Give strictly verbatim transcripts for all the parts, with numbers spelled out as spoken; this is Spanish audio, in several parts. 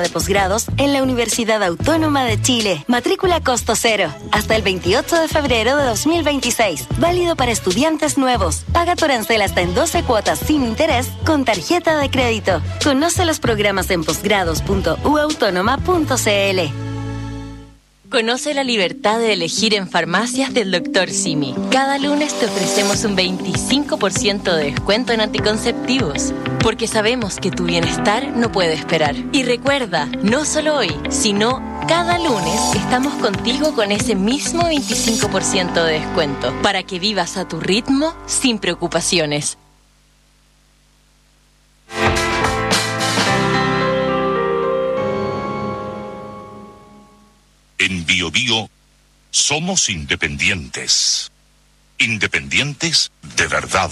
de posgrados en la Universidad Autónoma de Chile. Matrícula costo cero. Hasta el veintiocho de febrero de dos mil veintiséis. Válido para estudiantes nuevos. Paga tu arancel hasta en doce cuotas sin interés con tarjeta de crédito. Conoce los programas en posgrados punto u autónoma punto c l. Conoce la libertad de elegir en farmacias del doctor Simi. Cada lunes te ofrecemos un veinticinco por ciento de descuento en anticonceptivos, porque sabemos que tu bienestar no puede esperar. Y recuerda, no solo hoy, sino cada lunes estamos contigo con ese mismo veinticinco por ciento de descuento, para que vivas a tu ritmo sin preocupaciones. En Bio Bio somos independientes. Independientes de verdad.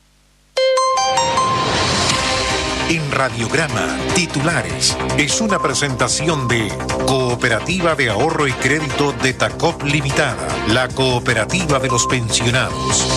En Radiograma, titulares, es una presentación de Cooperativa de Ahorro y Crédito de Tacop Limitada, la cooperativa de los pensionados.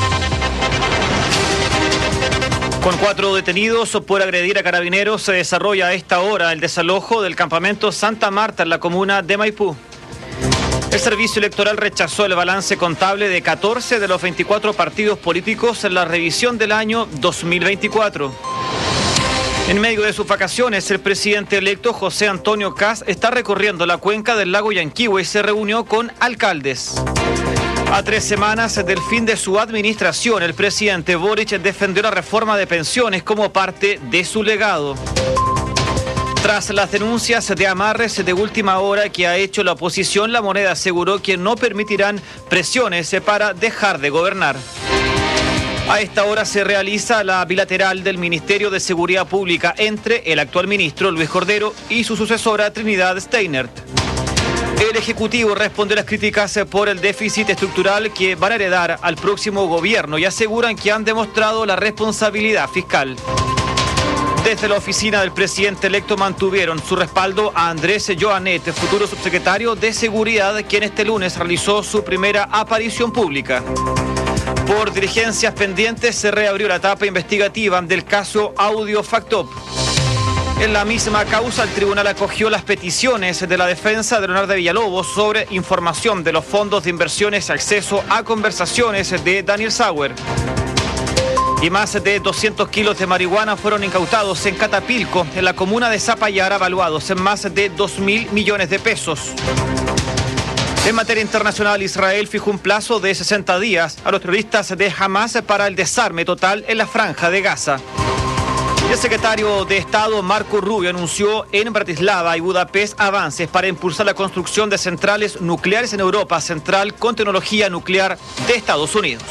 Con cuatro detenidos por agredir a carabineros, se desarrolla a esta hora el desalojo del campamento Santa Marta en la comuna de Maipú. El servicio electoral rechazó el balance contable de catorce de los veinticuatro partidos políticos en la revisión del año dos mil veinticuatro. En medio de sus vacaciones, el presidente electo José Antonio Kast está recorriendo la cuenca del lago Yanquihue y se reunió con alcaldes. A tres semanas del fin de su administración, el presidente Boric defendió la reforma de pensiones como parte de su legado. Tras las denuncias de amarres de última hora que ha hecho la oposición, la Moneda aseguró que no permitirán presiones para dejar de gobernar. A esta hora se realiza la bilateral del Ministerio de Seguridad Pública entre el actual ministro Luis Cordero y su sucesora Trinidad Steinert. El Ejecutivo respondió a las críticas por el déficit estructural que van a heredar al próximo gobierno y aseguran que han demostrado la responsabilidad fiscal. Desde la oficina del presidente electo mantuvieron su respaldo a Andrés Joanet, futuro subsecretario de Seguridad, quien este lunes realizó su primera aparición pública. Por diligencias pendientes se reabrió la etapa investigativa del caso Audio Factop. En la misma causa, el tribunal acogió las peticiones de la defensa de Leonardo Villalobos sobre información de los fondos de inversiones y acceso a conversaciones de Daniel Sauer. Y más de doscientos kilos de marihuana fueron incautados en Catapilco, en la comuna de Zapallara, valuados en más de dos mil millones de pesos. En materia internacional, Israel fijó un plazo de sesenta días a los terroristas de Hamas para el desarme total en la franja de Gaza. El secretario de Estado, Marco Rubio, anunció en Bratislava y Budapest avances para impulsar la construcción de centrales nucleares en Europa Central con tecnología nuclear de Estados Unidos.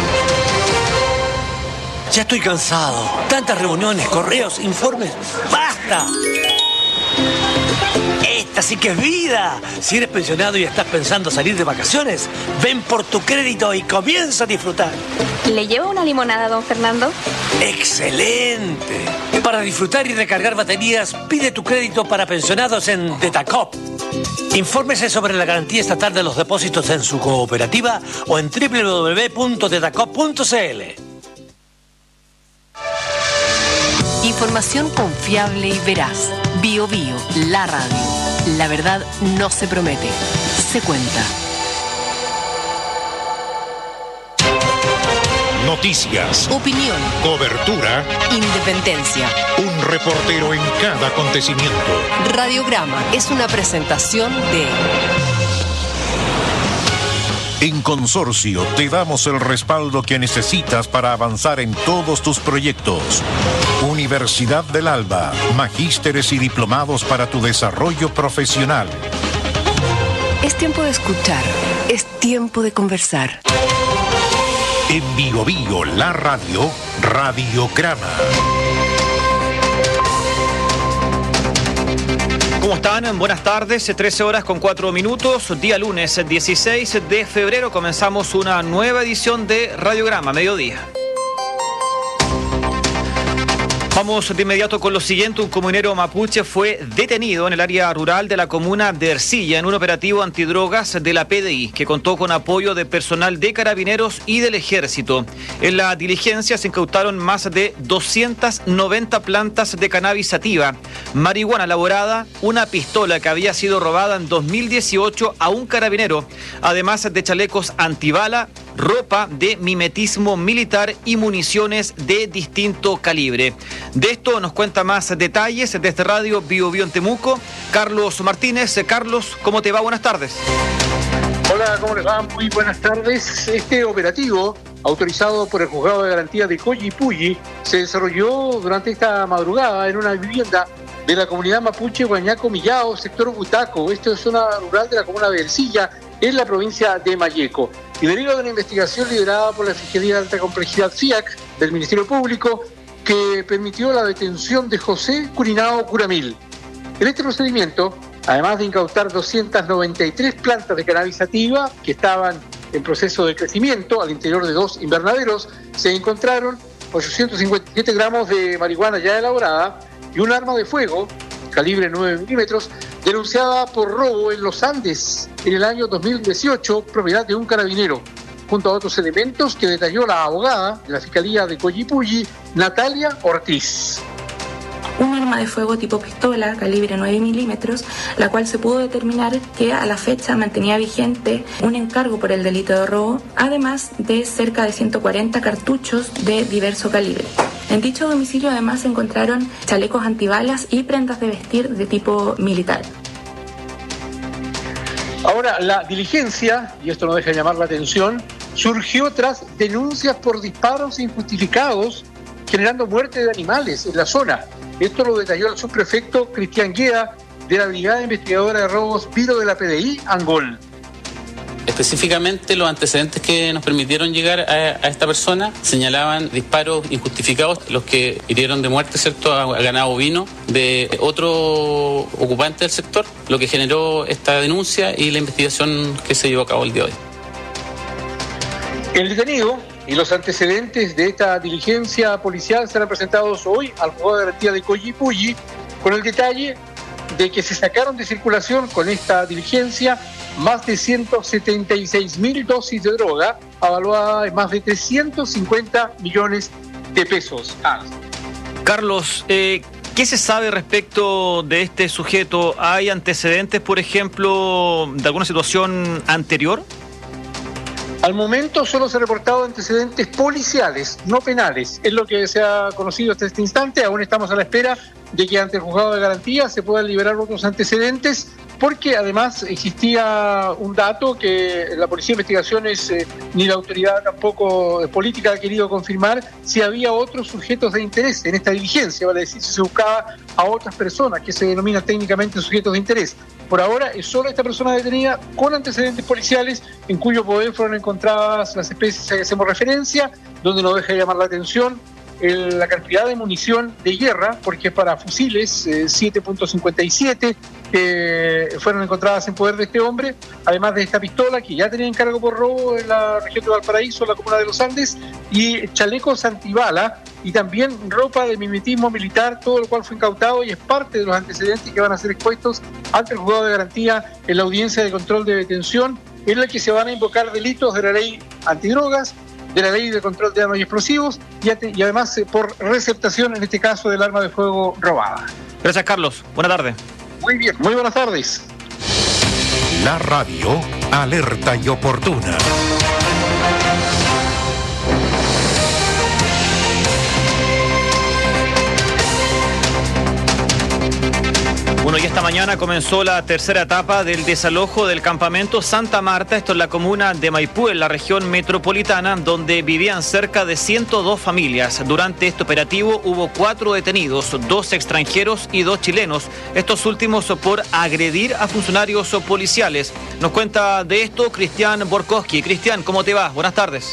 Ya estoy cansado. Tantas reuniones, correos, informes. ¡Basta! Esta sí que es vida. Si eres pensionado y estás pensando salir de vacaciones, ven por tu crédito y comienza a disfrutar. ¿Le llevo una limonada, don Fernando? ¡Excelente! Para disfrutar y recargar baterías, pide tu crédito para pensionados en Tetacop. Infórmese sobre la garantía estatal de los depósitos en su cooperativa o en doble u doble u doble u punto tetacop punto c l. Información confiable y veraz. Bio Bio, la radio. La verdad no se promete, se cuenta. Noticias, Opinión, cobertura, independencia. un reportero en cada acontecimiento. Radiograma es una presentación de... En Consorcio te damos el respaldo que necesitas para avanzar en todos tus proyectos. Universidad del Alba, magísteres y diplomados para tu desarrollo profesional. Es tiempo de escuchar, es tiempo de conversar. En Bio Bio, la radio, Radiograma. ¿Cómo están? Buenas tardes, trece horas con cuatro minutos, día lunes dieciséis de febrero, comenzamos una nueva edición de Radiograma, mediodía. Vamos de inmediato con lo siguiente. Un comunero mapuche fue detenido en el área rural de la comuna de Ercilla en un operativo antidrogas de la P D I, que contó con apoyo de personal de Carabineros y del Ejército. En la diligencia se incautaron más de doscientas noventa plantas de cannabis sativa, marihuana elaborada, una pistola que había sido robada en dos mil dieciocho a un carabinero, además de chalecos antibala, ropa de mimetismo militar y municiones de distinto calibre. De esto nos cuenta más detalles desde Radio Bio Bio en Temuco, Carlos Martínez. Carlos, ¿cómo te va? Buenas tardes. Hola, ¿cómo les va? Muy buenas tardes. Este operativo, autorizado por el Juzgado de Garantía de Collipulli, se desarrolló durante esta madrugada en una vivienda de la comunidad mapuche Huañaco Millao, sector Butaco. Esto es zona rural de la comuna de Ercilla, en la provincia de Malleco. Y derivado de una investigación liderada por la Fiscalía de Alta Complejidad F I A C del Ministerio Público, que permitió la detención de José Curinao Curamil. En este procedimiento, además de incautar doscientas noventa y tres plantas de cannabis sativa que estaban en proceso de crecimiento al interior de dos invernaderos, se encontraron ochocientos cincuenta y siete gramos de marihuana ya elaborada y un arma de fuego, calibre nueve milímetros, denunciada por robo en los Andes en el año dos mil dieciocho, propiedad de un carabinero, junto a otros elementos que detalló la abogada de la Fiscalía de Collipulli, Natalia Ortiz. Un arma de fuego tipo pistola, calibre nueve milímetros, la cual se pudo determinar que a la fecha mantenía vigente un encargo por el delito de robo, además de cerca de ciento cuarenta cartuchos de diverso calibre. En dicho domicilio además se encontraron chalecos antibalas y prendas de vestir de tipo militar. Ahora, la diligencia, y esto no deja de llamar la atención, surgió tras denuncias por disparos injustificados generando muerte de animales en la zona. Esto lo detalló el subprefecto Cristian Gueda de la Brigada Investigadora de Robos Piro de la P D I, Angol. Específicamente, los antecedentes que nos permitieron llegar a, a esta persona señalaban disparos injustificados, los que hirieron de muerte, ¿cierto?, a, a ganado ovino de otro ocupante del sector, lo que generó esta denuncia y la investigación que se llevó a cabo el día de hoy. El detenido y los antecedentes de esta diligencia policial serán presentados hoy al Juzgado de Garantía de Collipulli, con el detalle de que se sacaron de circulación con esta diligencia más de ciento setenta y seis mil dosis de droga, avaluada en más de trescientos cincuenta millones de pesos. Ah. Carlos, eh, ¿qué se sabe respecto de este sujeto? ¿Hay antecedentes, por ejemplo, de alguna situación anterior? Al momento solo se han reportado antecedentes policiales, no penales. Es lo que se ha conocido hasta este instante. Aún estamos a la espera de que ante el Juzgado de Garantía se puedan liberar otros antecedentes, porque además existía un dato que la Policía de Investigaciones eh, ni la autoridad tampoco de política ha querido confirmar si había otros sujetos de interés en esta diligencia, vale decir, si se buscaba a otras personas que se denominan técnicamente sujetos de interés. Por ahora es solo esta persona detenida con antecedentes policiales en cuyo poder fueron encontradas las especies a que hacemos referencia, donde nos deja llamar la atención el, la cantidad de munición de guerra, porque para fusiles eh, siete punto cincuenta y siete que fueron encontradas en poder de este hombre, además de esta pistola que ya tenía encargo por robo en la región de Valparaíso, en la comuna de los Andes, y chalecos antibala y también ropa de mimetismo militar, todo lo cual fue incautado y es parte de los antecedentes que van a ser expuestos ante el Juzgado de Garantía en la audiencia de control de detención, en la que se van a invocar delitos de la ley antidrogas, de la ley de control de armas y explosivos y, y además eh, por receptación, en este caso, del arma de fuego robada. Gracias, Carlos. Buenas tardes. Muy bien, muy buenas tardes. La radio alerta y oportuna. Bueno, y esta mañana comenzó la tercera etapa del desalojo del campamento Santa Marta, esto en la comuna de Maipú, en la región metropolitana, donde vivían cerca de ciento dos familias. Durante este operativo hubo cuatro detenidos, dos extranjeros y dos chilenos, estos últimos por agredir a funcionarios policiales. Nos cuenta de esto Cristian Borkowski. Cristian, ¿cómo te va? Buenas tardes.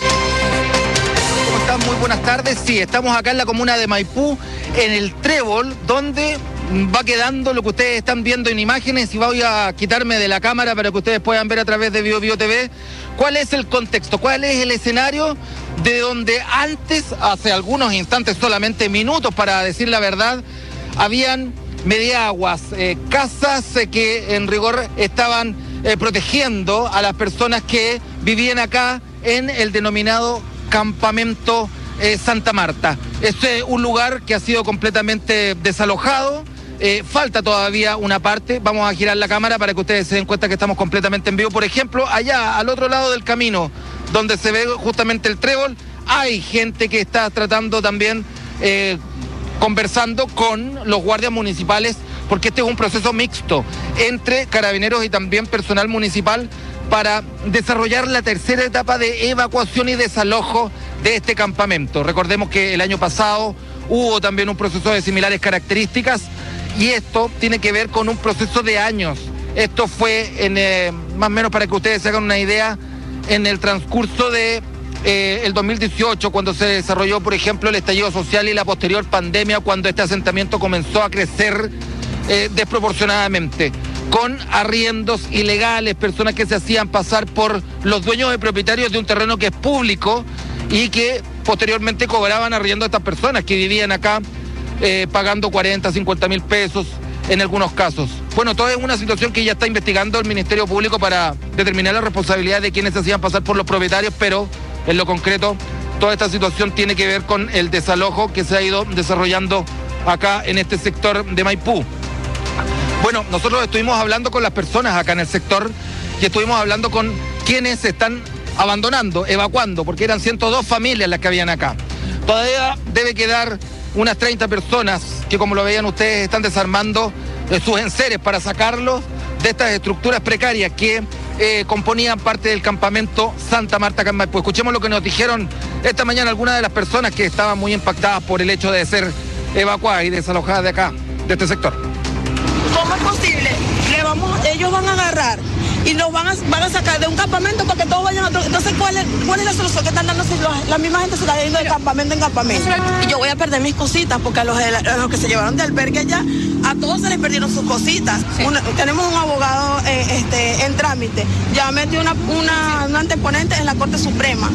¿Cómo están? Muy buenas tardes. Sí, estamos acá en la comuna de Maipú, en el Trébol, donde va quedando lo que ustedes están viendo en imágenes y voy a quitarme de la cámara para que ustedes puedan ver a través de Bio Bio T V cuál es el contexto, cuál es el escenario de donde antes, hace algunos instantes, solamente minutos para decir la verdad, habían mediaguas, eh, casas eh, que en rigor estaban eh, protegiendo a las personas que vivían acá en el denominado campamento eh, Santa Marta. Es eh, un lugar que ha sido completamente desalojado. Eh, falta todavía una parte, vamos a girar la cámara para que ustedes se den cuenta que estamos completamente en vivo. Por ejemplo, allá al otro lado del camino, donde se ve justamente el trébol, hay gente que está tratando también, eh, conversando con los guardias municipales, porque este es un proceso mixto entre carabineros y también personal municipal para desarrollar la tercera etapa de evacuación y desalojo de este campamento. Recordemos que el año pasado hubo también un proceso de similares características, y esto tiene que ver con un proceso de años. Esto fue, en, eh, más o menos para que ustedes se hagan una idea, en el transcurso de eh, el dos mil dieciocho, cuando se desarrolló, por ejemplo, el estallido social y la posterior pandemia, cuando este asentamiento comenzó a crecer eh, desproporcionadamente, con arriendos ilegales, personas que se hacían pasar por los dueños y propietarios de un terreno que es público y que posteriormente cobraban arriendo a estas personas que vivían acá, Eh, pagando cuarenta, cincuenta mil pesos en algunos casos. Bueno, toda es una situación que ya está investigando el Ministerio Público para determinar la responsabilidad de quienes se hacían pasar por los propietarios, pero en lo concreto toda esta situación tiene que ver con el desalojo que se ha ido desarrollando acá en este sector de Maipú. Bueno, nosotros estuvimos hablando con las personas acá en el sector y estuvimos hablando con quienes se están abandonando, evacuando, porque eran ciento dos familias las que habían acá. Todavía debe quedar unas treinta personas que, como lo veían ustedes, están desarmando eh, sus enseres para sacarlos de estas estructuras precarias que eh, componían parte del campamento Santa Marta acá en Maipú. Escuchemos lo que nos dijeron esta mañana algunas de las personas que estaban muy impactadas por el hecho de ser evacuadas y desalojadas de acá, de este sector. ¿Cómo es posible? Le vamos, ellos van a agarrar y nos van a, van a sacar de un campamento para que todos vayan a otro. Entonces, ¿cuál es, cuál es la solución que están dando si los, la misma gente se está yendo de campamento en campamento? Y yo voy a perder mis cositas porque a los, de la, a los que se llevaron de albergue allá, a todos se les perdieron sus cositas. Sí. Una, tenemos un abogado eh, este, en trámite. Ya metió una, una, una anteponente en la Corte Suprema.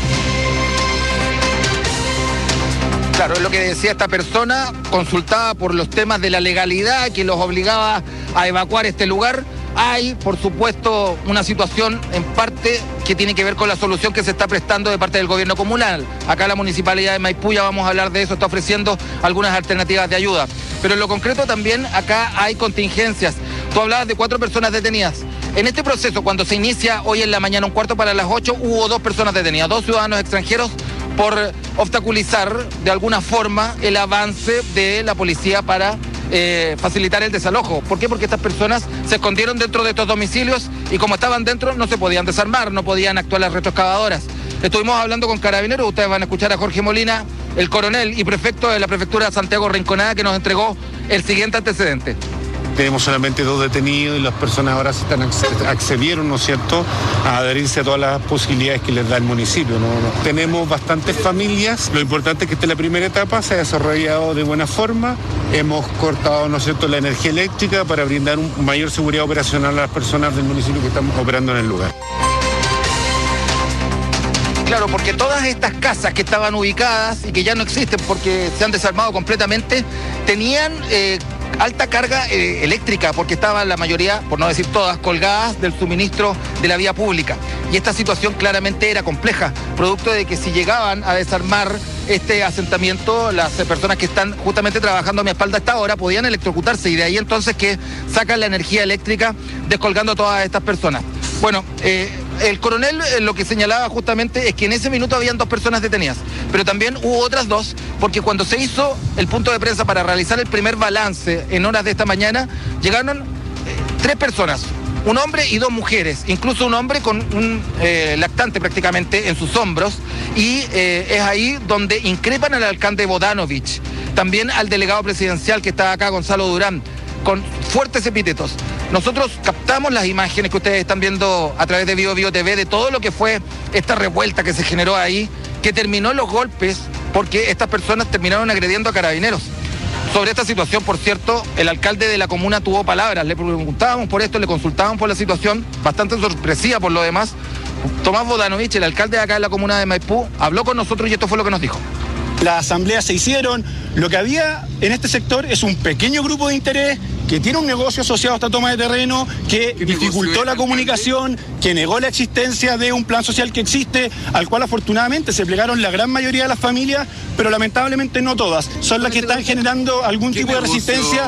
Claro, es lo que decía esta persona, consultada por los temas de la legalidad que los obligaba a evacuar este lugar. Hay, por supuesto, una situación en parte que tiene que ver con la solución que se está prestando de parte del gobierno comunal. Acá la Municipalidad de Maipú, ya vamos a hablar de eso, está ofreciendo algunas alternativas de ayuda. Pero en lo concreto también acá hay contingencias. Tú hablabas de cuatro personas detenidas. En este proceso, cuando se inicia hoy en la mañana, un cuarto para las ocho, hubo dos personas detenidas, dos ciudadanos extranjeros, por obstaculizar de alguna forma el avance de la policía para eh, facilitar el desalojo. ¿Por qué? Porque estas personas se escondieron dentro de estos domicilios y como estaban dentro no se podían desarmar, no podían actuar las retroexcavadoras. Estuvimos hablando con carabineros, ustedes van a escuchar a Jorge Molina, el coronel y prefecto de la prefectura de Santiago Rinconada, que nos entregó el siguiente antecedente. Tenemos solamente dos detenidos y las personas ahora se están accedieron, ¿no es cierto?, a adherirse a todas las posibilidades que les da el municipio, ¿no? Tenemos bastantes familias, lo importante es que esta es la primera etapa, se ha desarrollado de buena forma, hemos cortado, ¿no es cierto?, la energía eléctrica para brindar una mayor seguridad operacional a las personas del municipio que están operando en el lugar. Claro, porque todas estas casas que estaban ubicadas y que ya no existen porque se han desarmado completamente, tenían eh, alta carga eh, eléctrica porque estaban la mayoría, por no decir todas, colgadas del suministro de la vía pública. Y esta situación claramente era compleja, producto de que si llegaban a desarmar este asentamiento, las personas que están justamente trabajando a mi espalda a esta hora podían electrocutarse y de ahí entonces que sacan la energía eléctrica descolgando a todas estas personas. Bueno, eh, el coronel eh, lo que señalaba justamente es que en ese minuto habían dos personas detenidas, pero también hubo otras dos, porque cuando se hizo el punto de prensa para realizar el primer balance en horas de esta mañana, llegaron eh, tres personas, un hombre y dos mujeres, incluso un hombre con un eh, lactante prácticamente en sus hombros, y eh, es ahí donde increpan al alcalde Bodanovich, también al delegado presidencial que está acá, Gonzalo Durán, con fuertes epítetos. Nosotros captamos las imágenes que ustedes están viendo a través de Bio Bio T V de todo lo que fue esta revuelta que se generó ahí, que terminó los golpes porque estas personas terminaron agrediendo a carabineros. Sobre esta situación, por cierto, el alcalde de la comuna tuvo palabras. Le preguntábamos por esto, le consultábamos por la situación, bastante sorpresiva por lo demás. Tomás Bodanovich, el alcalde de acá de la comuna de Maipú, habló con nosotros y esto fue lo que nos dijo. Las asambleas se hicieron, lo que había en este sector es un pequeño grupo de interés que tiene un negocio asociado a esta toma de terreno, que dificultó la comunicación, que negó la existencia de un plan social que existe, al cual afortunadamente se plegaron la gran mayoría de las familias, pero lamentablemente no todas, son las que están generando algún tipo de resistencia.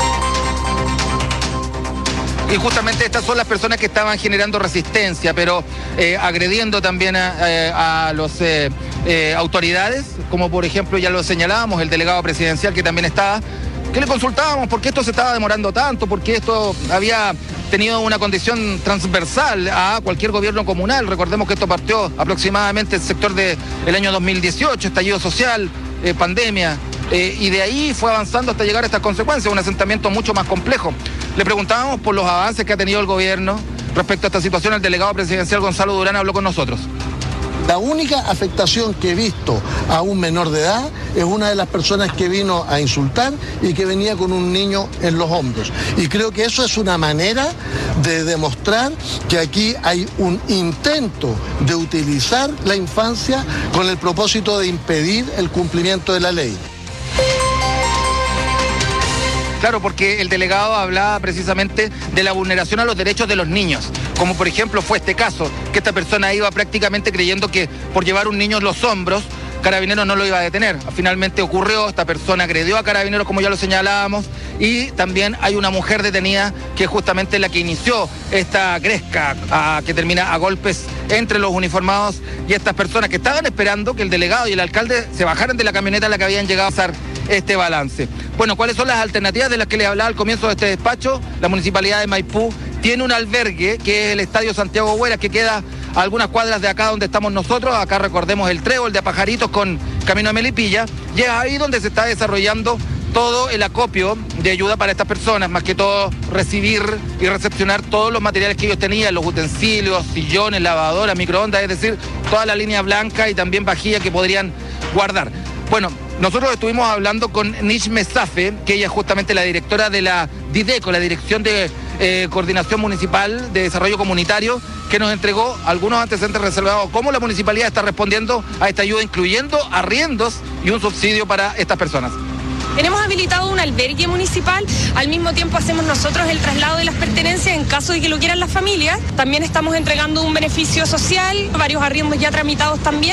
Y justamente estas son las personas que estaban generando resistencia, pero eh, agrediendo también a, a las eh, eh, autoridades, como por ejemplo ya lo señalábamos, el delegado presidencial que también estaba, que le consultábamos por qué esto se estaba demorando tanto, por qué esto había tenido una condición transversal a cualquier gobierno comunal. Recordemos que esto partió aproximadamente el sector del año dos mil dieciocho, estallido social, eh, pandemia. Eh, y de ahí fue avanzando hasta llegar a estas consecuencias, un asentamiento mucho más complejo. Le preguntábamos por los avances que ha tenido el gobierno respecto a esta situación. El delegado presidencial Gonzalo Durán habló con nosotros. La única afectación que he visto a un menor de edad es una de las personas que vino a insultar y que venía con un niño en los hombros. Y creo que eso es una manera de demostrar que aquí hay un intento de utilizar la infancia con el propósito de impedir el cumplimiento de la ley. Claro, porque el delegado hablaba precisamente de la vulneración a los derechos de los niños, como por ejemplo fue este caso, que esta persona iba prácticamente creyendo que por llevar un niño en los hombros, Carabineros no lo iba a detener. Finalmente ocurrió, esta persona agredió a Carabineros, como ya lo señalábamos, y también hay una mujer detenida que es justamente la que inició esta gresca a, que termina a golpes entre los uniformados y estas personas que estaban esperando que el delegado y el alcalde se bajaran de la camioneta en la que habían llegado a hacer este balance. Bueno, ¿cuáles son las alternativas de las que les hablaba al comienzo de este despacho? La Municipalidad de Maipú tiene un albergue, que es el Estadio Santiago Huera, que queda a algunas cuadras de acá donde estamos nosotros. Acá recordemos el Trébol de Pajaritos con Camino a Melipilla, y es ahí donde se está desarrollando todo el acopio de ayuda para estas personas, más que todo recibir y recepcionar todos los materiales que ellos tenían, los utensilios, sillones, lavadoras, microondas, es decir, toda la línea blanca y también vajilla que podrían guardar. Bueno, nosotros estuvimos hablando con Nish Mesafe, que ella es justamente la directora de la DIDECO, la Dirección de eh, Coordinación Municipal de Desarrollo Comunitario, que nos entregó algunos antecedentes reservados, cómo la municipalidad está respondiendo a esta ayuda, incluyendo arriendos y un subsidio para estas personas. Tenemos habilitado un albergue municipal, al mismo tiempo hacemos nosotros el traslado de las pertenencias en caso de que lo quieran las familias. También estamos entregando un beneficio social, varios arriendos ya tramitados también.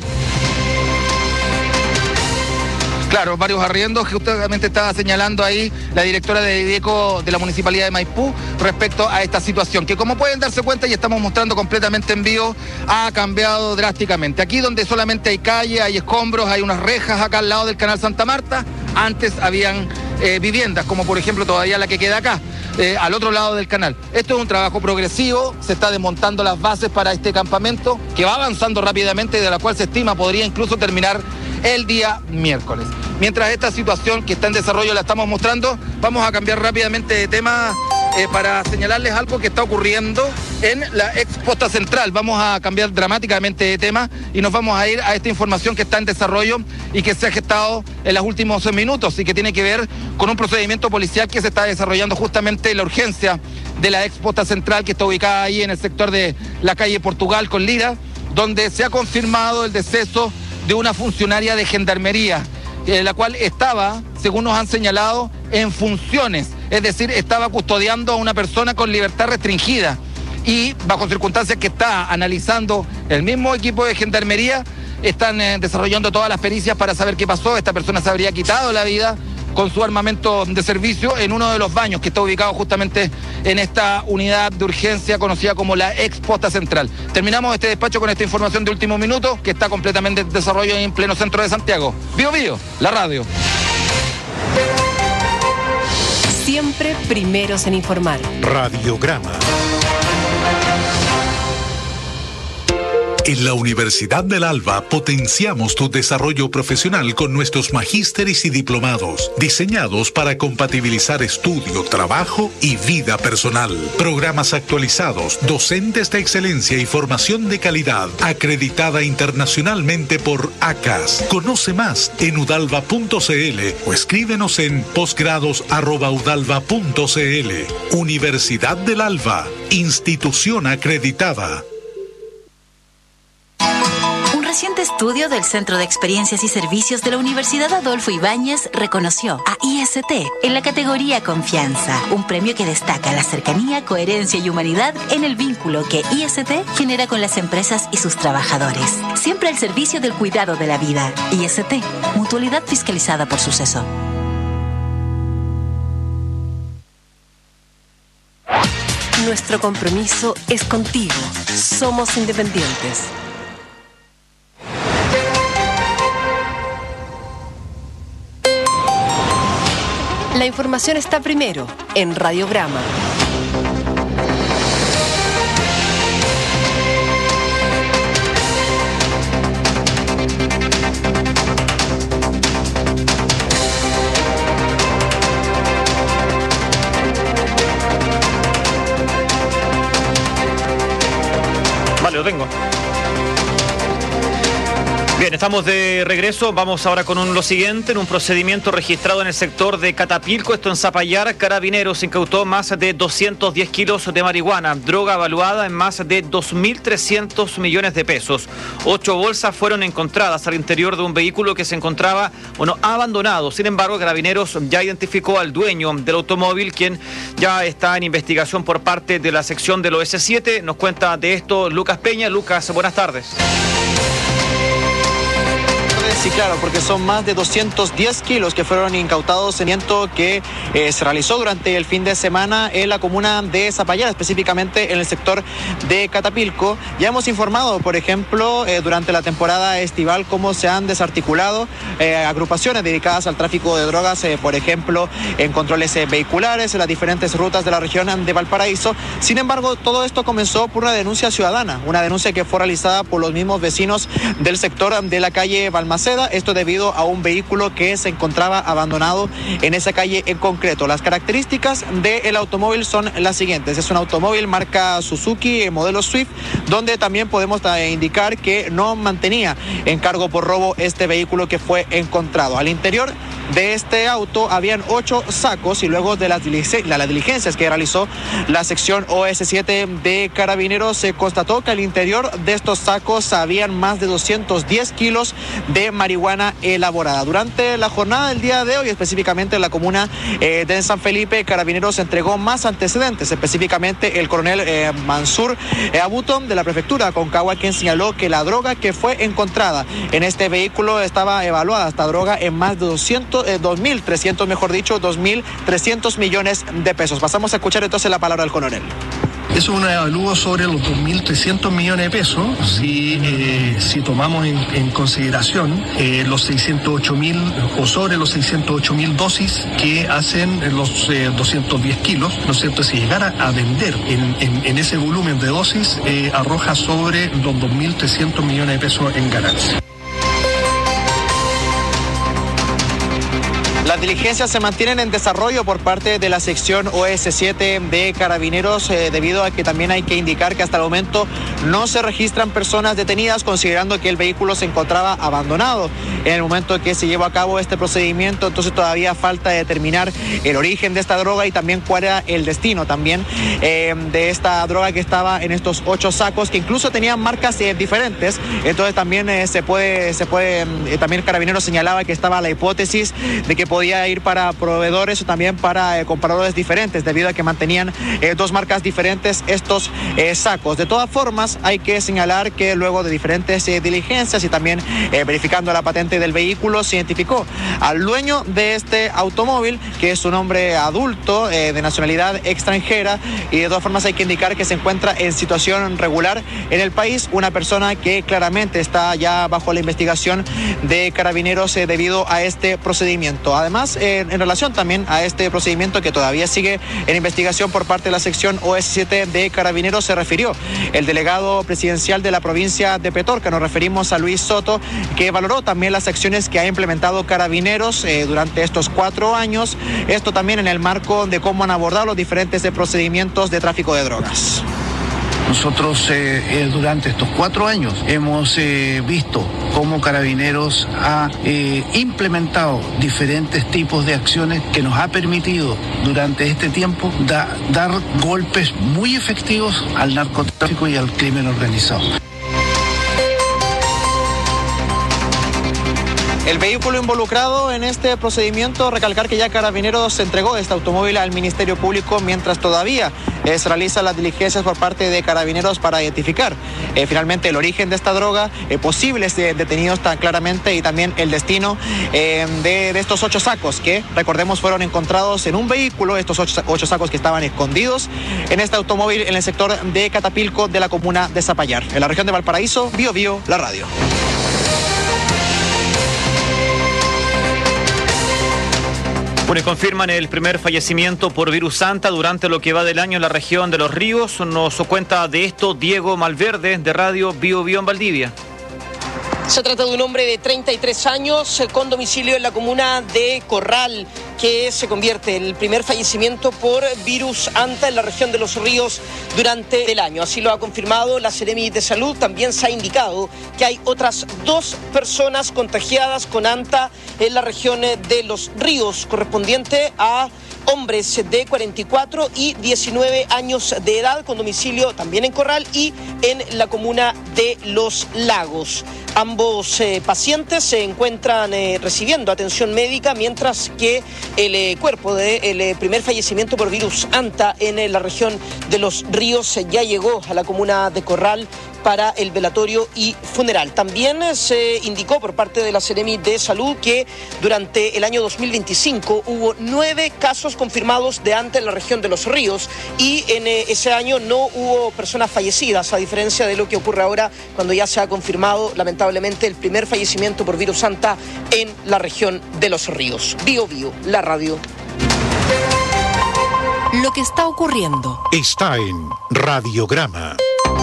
Claro, varios arriendos que justamente estaba señalando ahí la directora de DIDECO de la Municipalidad de Maipú respecto a esta situación, que como pueden darse cuenta y estamos mostrando completamente en vivo, ha cambiado drásticamente. Aquí donde solamente hay calle, hay escombros, hay unas rejas acá al lado del Canal Santa Marta, antes habían eh, viviendas, como por ejemplo todavía la que queda acá, eh, al otro lado del canal. Esto es un trabajo progresivo, se está desmontando las bases para este campamento, que va avanzando rápidamente y de la cual se estima podría incluso terminar el día miércoles. Mientras esta situación que está en desarrollo la estamos mostrando, vamos a cambiar rápidamente de tema eh, para señalarles algo que está ocurriendo en la ex posta central. Vamos a cambiar dramáticamente de tema y nos vamos a ir a esta información que está en desarrollo y que se ha gestado en los últimos minutos y que tiene que ver con un procedimiento policial que se está desarrollando justamente en la urgencia de la ex posta central, que está ubicada ahí en el sector de la calle Portugal con Lira, donde se ha confirmado el deceso de una funcionaria de gendarmería, eh, la cual estaba, según nos han señalado, en funciones, es decir, estaba custodiando a una persona con libertad restringida y bajo circunstancias que está analizando el mismo equipo de gendarmería, están eh, desarrollando todas las pericias para saber qué pasó. Esta persona se habría quitado la vida con su armamento de servicio en uno de los baños que está ubicado justamente en esta unidad de urgencia conocida como la ex posta central. Terminamos este despacho con esta información de último minuto que está completamente en desarrollo en pleno centro de Santiago. Bio Bio, la radio. Siempre primeros en informar. Radiograma. En la Universidad del Alba potenciamos tu desarrollo profesional con nuestros magísteres y diplomados, diseñados para compatibilizar estudio, trabajo y vida personal. Programas actualizados, docentes de excelencia y formación de calidad, acreditada internacionalmente por A C A S. Conoce más en udalva punto c l o escríbenos en posgrados arroba udalva punto c l. Universidad del Alba, institución acreditada. Un reciente estudio del Centro de Experiencias y Servicios de la Universidad Adolfo Ibáñez reconoció a I S T en la categoría Confianza, un premio que destaca la cercanía, coherencia y humanidad en el vínculo que I S T genera con las empresas y sus trabajadores. Siempre al servicio del cuidado de la vida. I S T, mutualidad fiscalizada por Suceso. Nuestro compromiso es contigo. Somos independientes. La información está primero en Radiograma. Vale, lo tengo. Bien, estamos de regreso. Vamos ahora con un, lo siguiente. En un procedimiento registrado en el sector de Catapilco, esto en Zapallar, Carabineros incautó más de doscientos diez kilos de marihuana, droga evaluada en más de dos mil trescientos millones de pesos. Ocho bolsas fueron encontradas al interior de un vehículo que se encontraba, bueno, abandonado. Sin embargo, Carabineros ya identificó al dueño del automóvil, quien ya está en investigación por parte de la sección del O S siete. Nos cuenta de esto Lucas Peña. Lucas, buenas tardes. Sí, claro, porque son más de doscientos diez kilos que fueron incautados en evento que eh, se realizó durante el fin de semana en la comuna de Zapallar, específicamente en el sector de Catapilco. Ya hemos informado, por ejemplo, eh, durante la temporada estival, cómo se han desarticulado eh, agrupaciones dedicadas al tráfico de drogas, eh, por ejemplo, en controles eh, vehiculares, en las diferentes rutas de la región de Valparaíso. Sin embargo, todo esto comenzó por una denuncia ciudadana, una denuncia que fue realizada por los mismos vecinos del sector de la calle Balmaceda. Esto debido a un vehículo que se encontraba abandonado en esa calle en concreto. Las características del automóvil son las siguientes. Es un automóvil marca Suzuki, modelo Swift, donde también podemos indicar que no mantenía en cargo por robo este vehículo que fue encontrado. Al interior de este auto habían ocho sacos y luego de las, diligencias, las diligencias que realizó la sección O S siete de Carabineros se constató que al interior de estos sacos habían más de doscientos diez kilos de marihuana elaborada. Durante la jornada del día de hoy, específicamente en la comuna eh, de San Felipe, Carabineros entregó más antecedentes, específicamente el coronel eh, Mansur eh, Abutón de la prefectura Concagua, quien señaló que la droga que fue encontrada en este vehículo estaba evaluada, esta droga, en más de doscientos, eh, dos mil trescientos, mejor dicho, dos mil trescientos millones de pesos. Pasamos a escuchar entonces la palabra del coronel. Eso es un evalúo sobre los dos mil trescientos millones de pesos, si, eh, si tomamos en, en consideración eh, los seiscientos ocho mil o sobre los seiscientos ocho mil dosis que hacen los eh, doscientos diez kilos, ¿no es cierto? Si llegara a vender en, en, en ese volumen de dosis, eh, arroja sobre los dos mil trescientos millones de pesos en ganancia. Las diligencias se mantienen en desarrollo por parte de la sección O S siete de Carabineros, eh, debido a que también hay que indicar que hasta el momento no se registran personas detenidas, considerando que el vehículo se encontraba abandonado en el momento que se llevó a cabo este procedimiento. Entonces todavía falta determinar el origen de esta droga y también cuál era el destino también eh, de esta droga que estaba en estos ocho sacos, que incluso tenían marcas eh, diferentes. Entonces también eh, se puede, se puede eh, también Carabineros señalaba que estaba la hipótesis de que podía ir para proveedores o también para eh, compradores diferentes, debido a que mantenían eh, dos marcas diferentes estos eh, sacos. De todas formas, hay que señalar que luego de diferentes eh, diligencias y también eh, verificando la patente del vehículo, se identificó al dueño de este automóvil, que es un hombre adulto eh, de nacionalidad extranjera, y de todas formas hay que indicar que se encuentra en situación regular en el país, una persona que claramente está ya bajo la investigación de Carabineros eh, debido a este procedimiento. Además, eh, en relación también a este procedimiento que todavía sigue en investigación por parte de la sección O S siete de Carabineros, se refirió el delegado presidencial de la provincia de Petorca. Nos referimos a Luis Soto, que valoró también las acciones que ha implementado Carabineros eh, durante estos cuatro años. Esto también en el marco de cómo han abordado los diferentes eh, procedimientos de tráfico de drogas. Nosotros eh, eh, durante estos cuatro años hemos eh, visto cómo Carabineros ha eh, implementado diferentes tipos de acciones que nos ha permitido durante este tiempo da, dar golpes muy efectivos al narcotráfico y al crimen organizado. El vehículo involucrado en este procedimiento, recalcar que ya Carabineros entregó este automóvil al Ministerio Público mientras todavía eh, se realizan las diligencias por parte de Carabineros para identificar eh, finalmente el origen de esta droga, eh, posibles eh, detenidos tan claramente y también el destino eh, de, de estos ocho sacos que, recordemos, fueron encontrados en un vehículo, estos ocho, ocho sacos que estaban escondidos en este automóvil en el sector de Catapilco de la comuna de Zapallar. En la región de Valparaíso, Bio Bio, la radio. Bueno, y confirman el primer fallecimiento por virus Anta durante lo que va del año en la región de Los Ríos. Nos cuenta de esto Diego Malverde, de Radio Bio Bio en Valdivia. Se trata de un hombre de treinta y tres años con domicilio en la comuna de Corral, que se convierte en el primer fallecimiento por virus Anta en la región de Los Ríos durante el año. Así lo ha confirmado la Seremi de Salud. También se ha indicado que hay otras dos personas contagiadas con Anta en la región de Los Ríos, correspondiente a hombres de cuarenta y cuatro y diecinueve años de edad, con domicilio también en Corral y en la comuna de Los Lagos. Ambos eh, pacientes se encuentran eh, recibiendo atención médica, mientras que el eh, cuerpo del de, eh, primer fallecimiento por virus Anta en eh, la región de Los Ríos eh, ya llegó a la comuna de Corral para el velatorio y funeral. También eh, se indicó por parte de la Seremi de Salud que durante el año dos mil veinticinco hubo nueve casos confirmados de Anta en la región de Los Ríos y en eh, ese año no hubo personas fallecidas, a diferencia de lo que ocurre ahora cuando ya se ha confirmado lamentablemente el primer fallecimiento por virus Anta en la región de Los Ríos. Bio Bio, la radio. Lo que está ocurriendo está en Radiograma.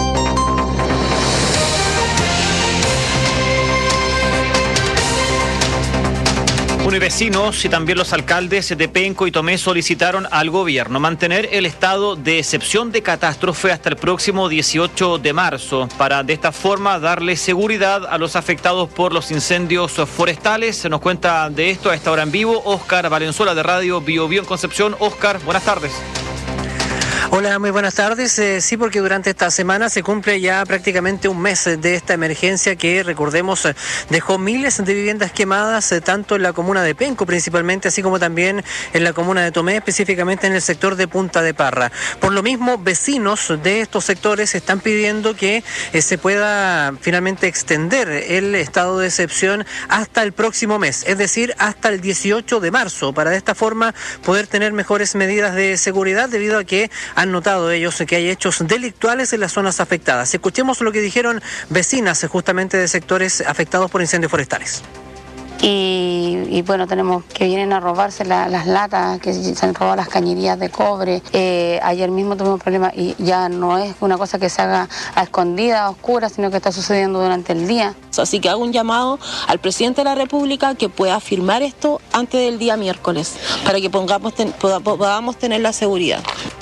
Bueno, y vecinos y también los alcaldes de Penco y Tomé solicitaron al gobierno mantener el estado de excepción de catástrofe hasta el próximo dieciocho de marzo, para de esta forma darle seguridad a los afectados por los incendios forestales. Se nos cuenta de esto a esta hora en vivo Óscar Valenzuela, de Radio Bio Bio en Concepción. Óscar, buenas tardes. Hola, muy buenas tardes. Eh, sí, porque durante esta semana se cumple ya prácticamente un mes de esta emergencia que, recordemos, dejó miles de viviendas quemadas, eh, tanto en la comuna de Penco principalmente, así como también en la comuna de Tomé, específicamente en el sector de Punta de Parra. Por lo mismo, vecinos de estos sectores están pidiendo que eh, se pueda finalmente extender el estado de excepción hasta el próximo mes, es decir, hasta el dieciocho de marzo, para de esta forma poder tener mejores medidas de seguridad, debido a que han notado ellos que hay hechos delictuales en las zonas afectadas. Escuchemos lo que dijeron vecinas justamente de sectores afectados por incendios forestales. Y, y bueno, tenemos que vienen a robarse la, las latas, que se han robado las cañerías de cobre. Eh, ayer mismo tuvimos problemas y ya no es una cosa que se haga a escondida, a oscura, sino que está sucediendo durante el día. Así que hago un llamado al presidente de la República que pueda firmar esto antes del día miércoles, para que pongamos ten, podamos tener la seguridad.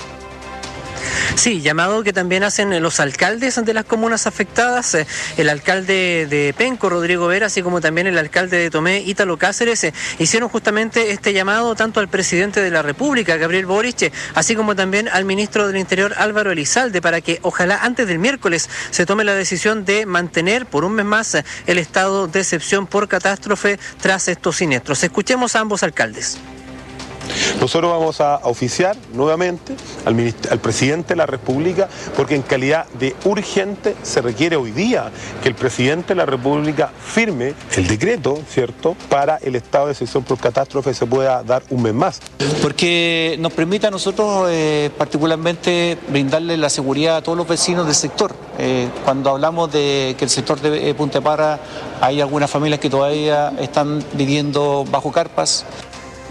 Sí, llamado que también hacen los alcaldes de las comunas afectadas, el alcalde de Penco, Rodrigo Vera, así como también el alcalde de Tomé, Ítalo Cáceres, hicieron justamente este llamado tanto al presidente de la República, Gabriel Boric, así como también al ministro del Interior, Álvaro Elizalde, para que ojalá antes del miércoles se tome la decisión de mantener por un mes más el estado de excepción por catástrofe tras estos siniestros. Escuchemos a ambos alcaldes. Nosotros vamos a oficiar nuevamente al, al presidente de la República, porque en calidad de urgente se requiere hoy día que el presidente de la República firme el decreto, ¿cierto?, para el estado de excepción por catástrofe se pueda dar un mes más. Porque nos permite a nosotros eh, particularmente brindarle la seguridad a todos los vecinos del sector. Eh, cuando hablamos de que el sector de eh, Punta de Parra hay algunas familias que todavía están viviendo bajo carpas.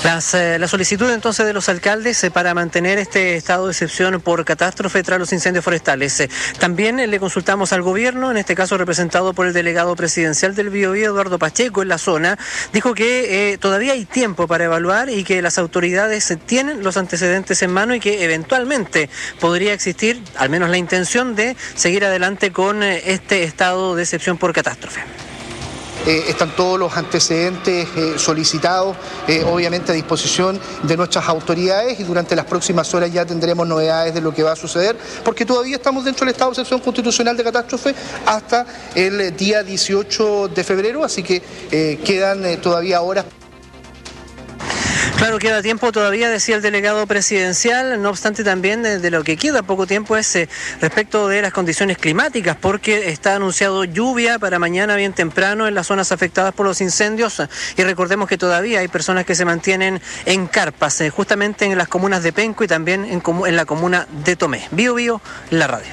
Las, eh, la solicitud entonces de los alcaldes eh, para mantener este estado de excepción por catástrofe tras los incendios forestales. Eh, también eh, le consultamos al gobierno, en este caso representado por el delegado presidencial del Biobío, Eduardo Pacheco, en la zona. Dijo que eh, todavía hay tiempo para evaluar y que las autoridades eh, tienen los antecedentes en mano y que eventualmente podría existir, al menos la intención de seguir adelante con eh, este estado de excepción por catástrofe. Eh, están todos los antecedentes eh, solicitados, eh, obviamente a disposición de nuestras autoridades, y durante las próximas horas ya tendremos novedades de lo que va a suceder, porque todavía estamos dentro del estado de excepción constitucional de catástrofe hasta el día dieciocho de febrero, así que eh, quedan eh, todavía horas. Claro, queda tiempo todavía, decía el delegado presidencial. No obstante, también de, de lo que queda poco tiempo es eh, respecto de las condiciones climáticas, porque está anunciado lluvia para mañana bien temprano en las zonas afectadas por los incendios, y recordemos que todavía hay personas que se mantienen en carpas, eh, justamente en las comunas de Penco y también en, en la comuna de Tomé. Bio Bio, la radio.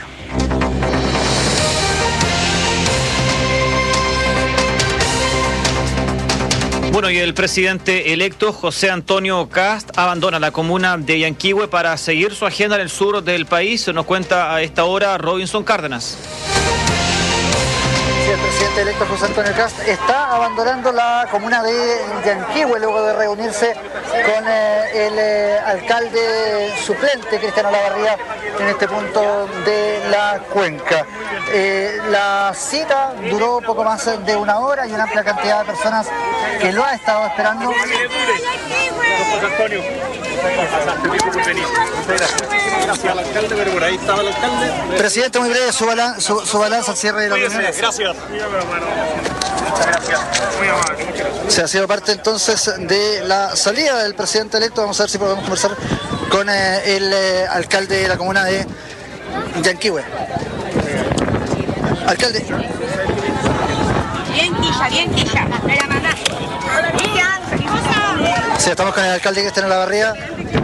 Bueno, y el presidente electo José Antonio Kast abandona la comuna de Yanquihue para seguir su agenda en el sur del país. Nos cuenta a esta hora Robinson Cárdenas. El presidente electo José Antonio Kast está abandonando la comuna de Yanquihue luego de reunirse con eh, el eh, alcalde suplente Cristiano Olavarría en este punto de la cuenca. Eh, la cita duró poco más de una hora y una amplia cantidad de personas que lo ha estado esperando. José Antonio, gracias al alcalde, pero por ahí estaba el alcalde. Presidente, muy breve, su, balan su, su balance al cierre de la reunión. Gracias. Muchas gracias. Muy amable, muchas gracias. Se ha sido parte entonces de la salida del presidente electo. Vamos a ver si podemos conversar con eh, el eh, alcalde de la comuna de Yanquihue. Alcalde. Bien, Quilla, bien, Quilla. De la mamá. Sí, estamos con el alcalde Cristiano Olavarría.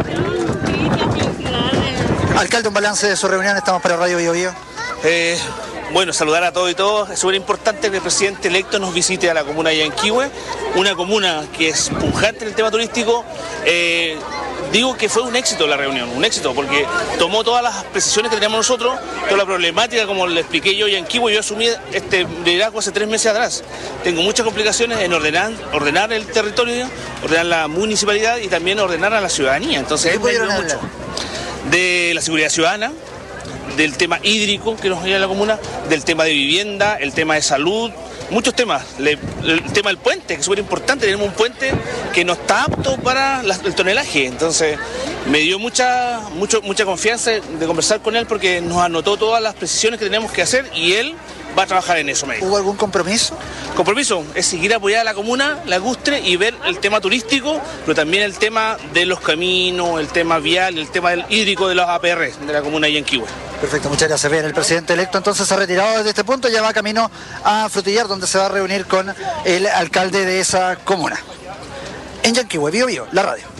Alcalde, un balance de su reunión. Estamos para Radio Bio Bio. Eh, bueno, saludar a todos y todos. Es súper importante que el presidente electo nos visite a la comuna de Yanquihue, una comuna que es pujante en el tema turístico. Eh, digo que fue un éxito la reunión, un éxito, porque tomó todas las precisiones que teníamos nosotros, toda la problemática, como le expliqué yo, Yanquihue. Yo asumí este liderazgo hace tres meses atrás. Tengo muchas complicaciones en ordenar, ordenar el territorio, ordenar la municipalidad y también ordenar a la ciudadanía. Entonces, ¿qué pudieron mucho de la seguridad ciudadana, del tema hídrico que nos lleva a la comuna, del tema de vivienda, el tema de salud, muchos temas. Le, el tema del puente, que es súper importante. Tenemos un puente que no está apto para la, el tonelaje. Entonces me dio mucha, mucho, mucha confianza de conversar con él, porque nos anotó todas las precisiones que tenemos que hacer y él va a trabajar en eso. Me dijo. ¿Hubo algún compromiso? Compromiso es seguir apoyando a la comuna, la Gustre, y ver el tema turístico, pero también el tema de los caminos, el tema vial, el tema del hídrico de los A P R de la comuna de Yanquihue. Perfecto, muchas gracias. Bien, el presidente electo entonces se ha retirado desde este punto y ya va camino a Frutillar, donde se va a reunir con el alcalde de esa comuna. En Yanquihue, Bio Bio, la radio.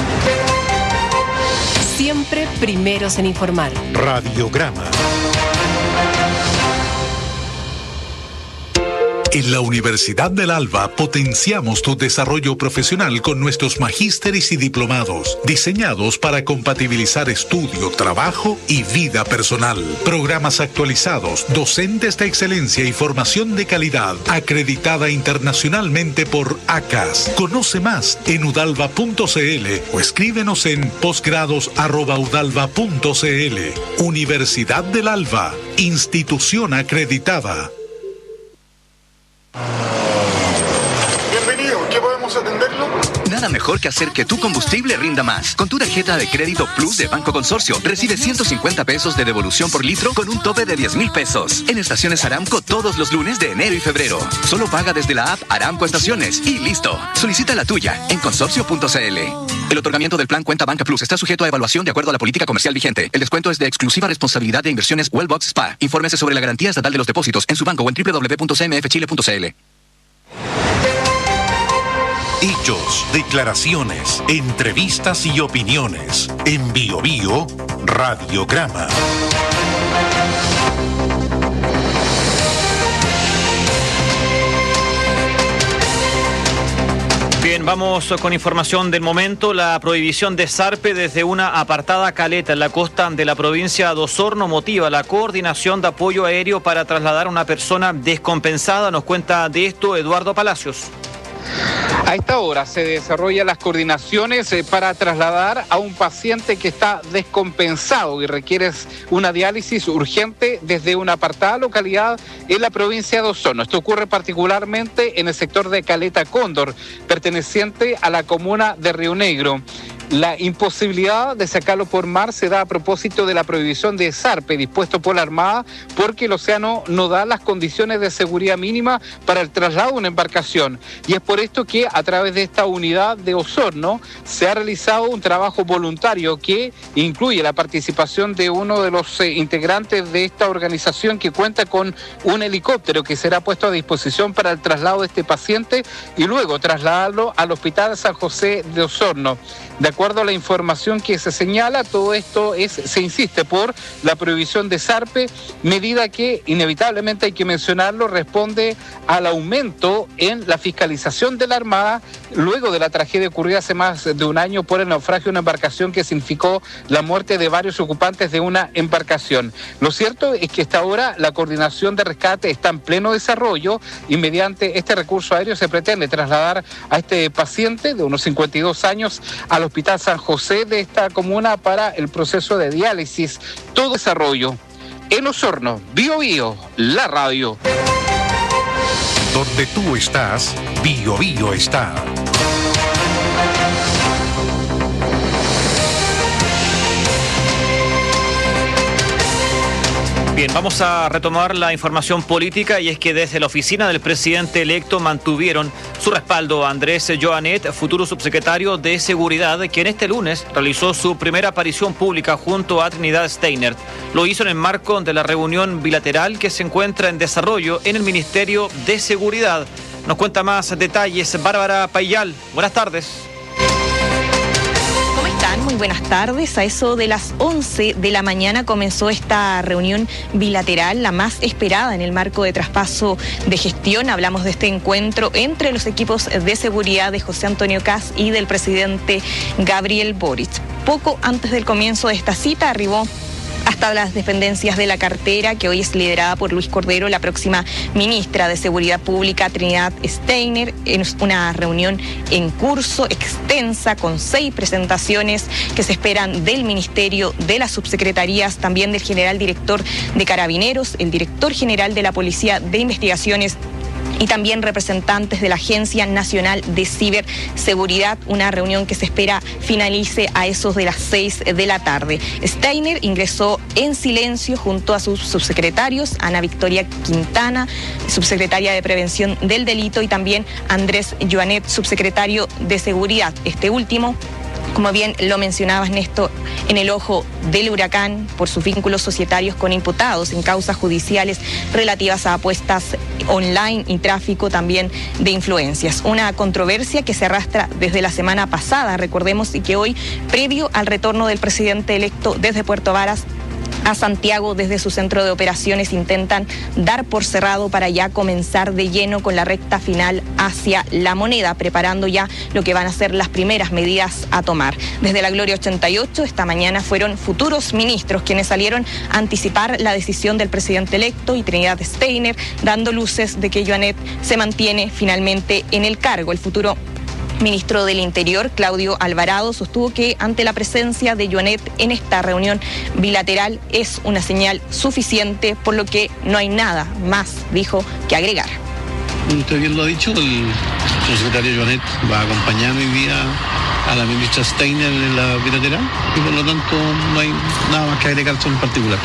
Siempre primeros en informar. Radiograma. En la Universidad del Alba potenciamos tu desarrollo profesional con nuestros magísteres y diplomados, diseñados para compatibilizar estudio, trabajo y vida personal. Programas actualizados, docentes de excelencia y formación de calidad, acreditada internacionalmente por A C A S. Conoce más en udalva punto cl o escríbenos en posgrados arroba udalva punto cl. Universidad del Alba, institución acreditada. Bienvenido, ¿qué podemos atenderlo? Nada mejor que hacer que tu combustible rinda más. Con tu tarjeta de crédito Plus de Banco Consorcio, recibe ciento cincuenta pesos de devolución por litro con un tope de diez mil pesos. En estaciones Aramco todos los lunes de enero y febrero. Solo paga desde la app Aramco Estaciones y listo. Solicita la tuya en consorcio punto cl. El otorgamiento del plan Cuenta Banca Plus está sujeto a evaluación de acuerdo a la política comercial vigente. El descuento es de exclusiva responsabilidad de Inversiones Wellbox Spa. Infórmese sobre la garantía estatal de los depósitos en su banco o en doble u doble u doble u punto c m f chile punto c l. Hechos, declaraciones, entrevistas y opiniones. En Bio Bio, Radiograma. Bien, vamos con información del momento. La prohibición de zarpe desde una apartada caleta en la costa de la provincia de Osorno motiva la coordinación de apoyo aéreo para trasladar a una persona descompensada. Nos cuenta de esto Eduardo Palacios. A esta hora se desarrollan las coordinaciones para trasladar a un paciente que está descompensado y requiere una diálisis urgente desde una apartada localidad en la provincia de Osorno. Esto ocurre particularmente en el sector de Caleta Cóndor, perteneciente a la comuna de Río Negro. La imposibilidad de sacarlo por mar se da a propósito de la prohibición de zarpe dispuesto por la Armada porque el océano no da las condiciones de seguridad mínima para el traslado de una embarcación. Y es por esto que a través de esta unidad de Osorno se ha realizado un trabajo voluntario que incluye la participación de uno de los eh, integrantes de esta organización que cuenta con un helicóptero que será puesto a disposición para el traslado de este paciente y luego trasladarlo al Hospital San José de Osorno. De acuerdo a la información que se señala, todo esto es, se insiste por la prohibición de zarpe, medida que inevitablemente hay que mencionarlo, responde al aumento en la fiscalización de la Armada luego de la tragedia ocurrida hace más de un año por el naufragio de una embarcación que significó la muerte de varios ocupantes de una embarcación. Lo cierto es que hasta ahora la coordinación de rescate está en pleno desarrollo y mediante este recurso aéreo se pretende trasladar a este paciente de unos cincuenta y dos años al Hospital San José de esta comuna para el proceso de diálisis. Todo desarrollo en Osorno, Bio Bio, la radio. Donde tú estás, Bio Bio está. Bien, vamos a retomar la información política y es que desde la oficina del presidente electo mantuvieron su respaldo a Andrés Joanet, futuro subsecretario de Seguridad, quien este lunes realizó su primera aparición pública junto a Trinidad Steiner. Lo hizo en el marco de la reunión bilateral que se encuentra en desarrollo en el Ministerio de Seguridad. Nos cuenta más detalles Bárbara Payal. Buenas tardes. Muy buenas tardes. A eso de las once de la mañana comenzó esta reunión bilateral, la más esperada en el marco de traspaso de gestión. Hablamos de este encuentro entre los equipos de seguridad de José Antonio Kast y del presidente Gabriel Boric. Poco antes del comienzo de esta cita arribó hasta las dependencias de la cartera, que hoy es liderada por Luis Cordero, la próxima ministra de Seguridad Pública, Trinidad Steiner, en una reunión en curso extensa con seis presentaciones que se esperan del Ministerio, de las subsecretarías, también del general director de Carabineros, el director general de la Policía de Investigaciones y también representantes de la Agencia Nacional de Ciberseguridad, una reunión que se espera finalice a esos de las seis de la tarde. Steiner ingresó en silencio junto a sus subsecretarios, Ana Victoria Quintana, subsecretaria de Prevención del Delito, y también Andrés Joanet, subsecretario de Seguridad. Este último, como bien lo mencionabas, Néstor, en el ojo del huracán por sus vínculos societarios con imputados en causas judiciales relativas a apuestas online y tráfico también de influencias. Una controversia que se arrastra desde la semana pasada, recordemos, y que hoy, previo al retorno del presidente electo desde Puerto Varas a Santiago desde su centro de operaciones, intentan dar por cerrado para ya comenzar de lleno con la recta final hacia La Moneda, preparando ya lo que van a ser las primeras medidas a tomar. Desde la Gloria ochenta y ocho, esta mañana fueron futuros ministros quienes salieron a anticipar la decisión del presidente electo y Trinidad Steiner, dando luces de que Joanet se mantiene finalmente en el cargo. El futuro ministro del Interior, Claudio Alvarado, sostuvo que ante la presencia de Joanet en esta reunión bilateral es una señal suficiente, por lo que no hay nada más, dijo, que agregar. Usted bien lo ha dicho, el subsecretario Joanet va a acompañar hoy día a la ministra Steiner en la bilateral y por lo tanto no hay nada más que agregar sobre en particular.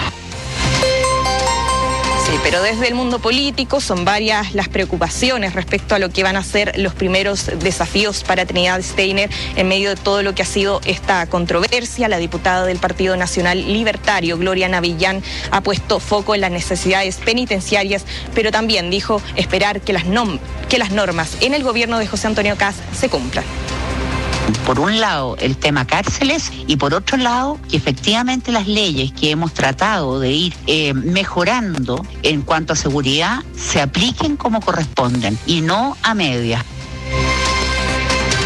Sí, pero desde el mundo político son varias las preocupaciones respecto a lo que van a ser los primeros desafíos para Trinidad Steiner en medio de todo lo que ha sido esta controversia. La diputada del Partido Nacional Libertario, Gloria Navillán, ha puesto foco en las necesidades penitenciarias, pero también dijo esperar que las, nom- que las normas en el gobierno de José Antonio Kast se cumplan. Por un lado, el tema cárceles y por otro lado, que efectivamente las leyes que hemos tratado de ir eh, mejorando en cuanto a seguridad se apliquen como corresponden y no a medias.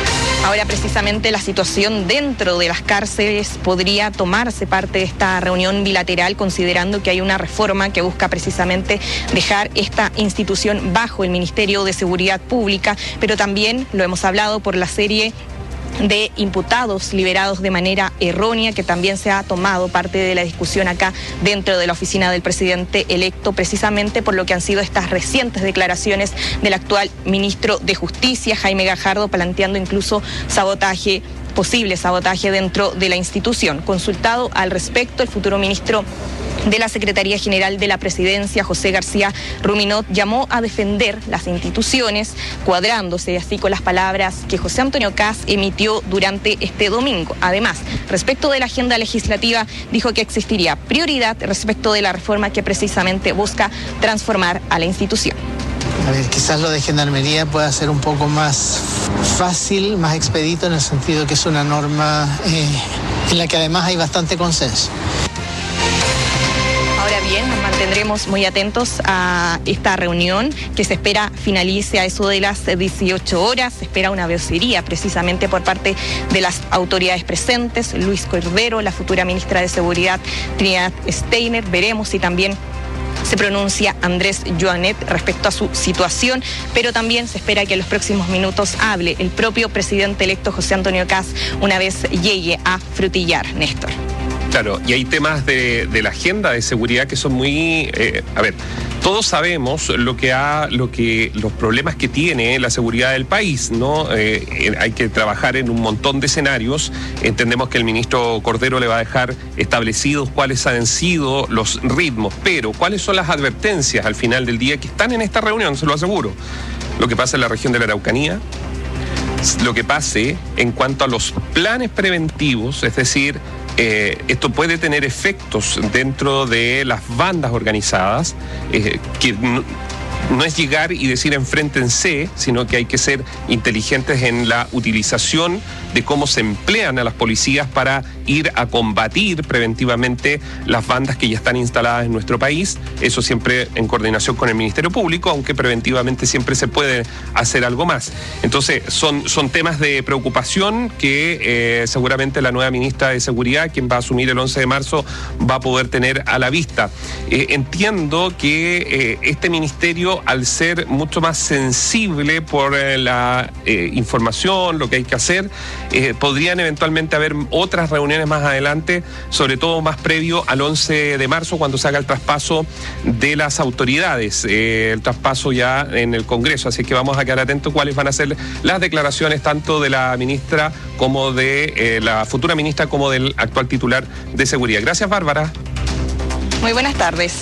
Ahora precisamente la situación dentro de las cárceles podría tomarse parte de esta reunión bilateral, considerando que hay una reforma que busca precisamente dejar esta institución bajo el Ministerio de Seguridad Pública, pero también lo hemos hablado por la serie de imputados liberados de manera errónea, que también se ha tomado parte de la discusión acá dentro de la oficina del presidente electo, precisamente por lo que han sido estas recientes declaraciones del actual ministro de Justicia, Jaime Gajardo, planteando incluso sabotaje, posible sabotaje dentro de la institución. Consultado al respecto, el futuro ministro de la Secretaría General de la Presidencia, José García Ruminot, llamó a defender las instituciones, cuadrándose así con las palabras que José Antonio Kast emitió durante este domingo. Además, respecto de la agenda legislativa, dijo que existiría prioridad respecto de la reforma que precisamente busca transformar a la institución. A ver, quizás lo de Gendarmería pueda ser un poco más fácil, más expedito, en el sentido que es una norma eh, en la que además hay bastante consenso. Ahora bien, nos mantendremos muy atentos a esta reunión que se espera finalice a eso de las dieciocho horas. Se espera una vocería precisamente por parte de las autoridades presentes, Luis Cordero, la futura ministra de Seguridad, Trinidad Steiner. Veremos si también se pronuncia Andrés Joanet respecto a su situación, pero también se espera que en los próximos minutos hable el propio presidente electo José Antonio Kast una vez llegue a Frutillar. Néstor. Claro, y hay temas de, de la agenda de seguridad que son muy... Eh, a ver, todos sabemos lo que ha, lo que, los problemas que tiene la seguridad del país, ¿no? Eh, hay que trabajar en un montón de escenarios. Entendemos que el ministro Cordero le va a dejar establecidos cuáles han sido los ritmos, pero cuáles son las advertencias al final del día que están en esta reunión, se lo aseguro. Lo que pasa en la región de la Araucanía, lo que pase en cuanto a los planes preventivos, es decir, Eh, esto puede tener efectos dentro de las bandas organizadas, eh, que no, no es llegar y decir enfréntense, sino que hay que ser inteligentes en la utilización de cómo se emplean a las policías para ir a combatir preventivamente las bandas que ya están instaladas en nuestro país. Eso siempre en coordinación con el Ministerio Público, aunque preventivamente siempre se puede hacer algo más. Entonces, son, son temas de preocupación que eh, seguramente la nueva ministra de Seguridad, quien va a asumir el once de marzo, va a poder tener a la vista. Eh, entiendo que eh, este ministerio, al ser mucho más sensible por eh, la eh, información, lo que hay que hacer, eh, podrían eventualmente haber otras reuniones más adelante, sobre todo más previo al once de marzo, cuando se haga el traspaso de las autoridades, eh, el traspaso ya en el Congreso. Así que vamos a quedar atentos cuáles van a ser las declaraciones tanto de la ministra como de eh, la futura ministra como del actual titular de Seguridad. Gracias, Bárbara. Muy buenas tardes.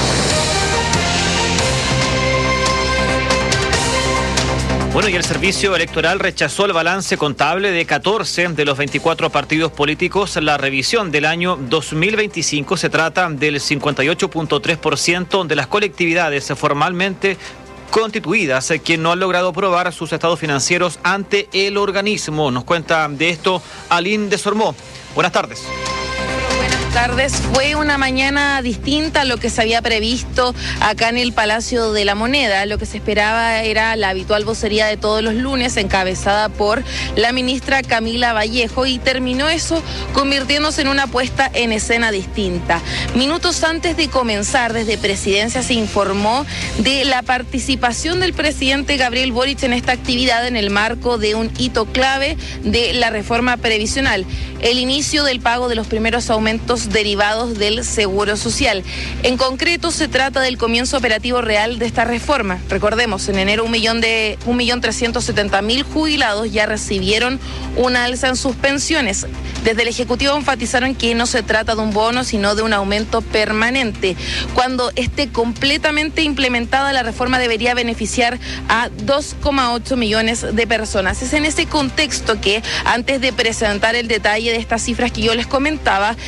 Bueno, y el Servicio Electoral rechazó el balance contable de catorce de los veinticuatro partidos políticos. La revisión del año dos mil veinticinco se trata del cincuenta y ocho punto tres por ciento de las colectividades formalmente constituidas que no han logrado probar sus estados financieros ante el organismo. Nos cuenta de esto Aline Desormeaux. Buenas tardes. Tardes. Fue una mañana distinta a lo que se había previsto acá en el Palacio de la Moneda. Lo que se esperaba era la habitual vocería de todos los lunes, encabezada por la ministra Camila Vallejo, y terminó eso convirtiéndose en una puesta en escena distinta. Minutos antes de comenzar, desde Presidencia se informó de la participación del presidente Gabriel Boric en esta actividad en el marco de un hito clave de la reforma previsional, el inicio del pago de los primeros aumentos derivados del Seguro Social. En concreto, se trata del comienzo operativo real de esta reforma. Recordemos, en enero un millón de un millón trescientos setenta mil jubilados ya recibieron una alza en sus pensiones. Desde el Ejecutivo enfatizaron que no se trata de un bono, sino de un aumento permanente. Cuando esté completamente implementada, la reforma debería beneficiar a dos coma ocho millones de personas. Es en ese contexto que, antes de presentar el detalle de estas cifras que yo les comentaba, el mandatario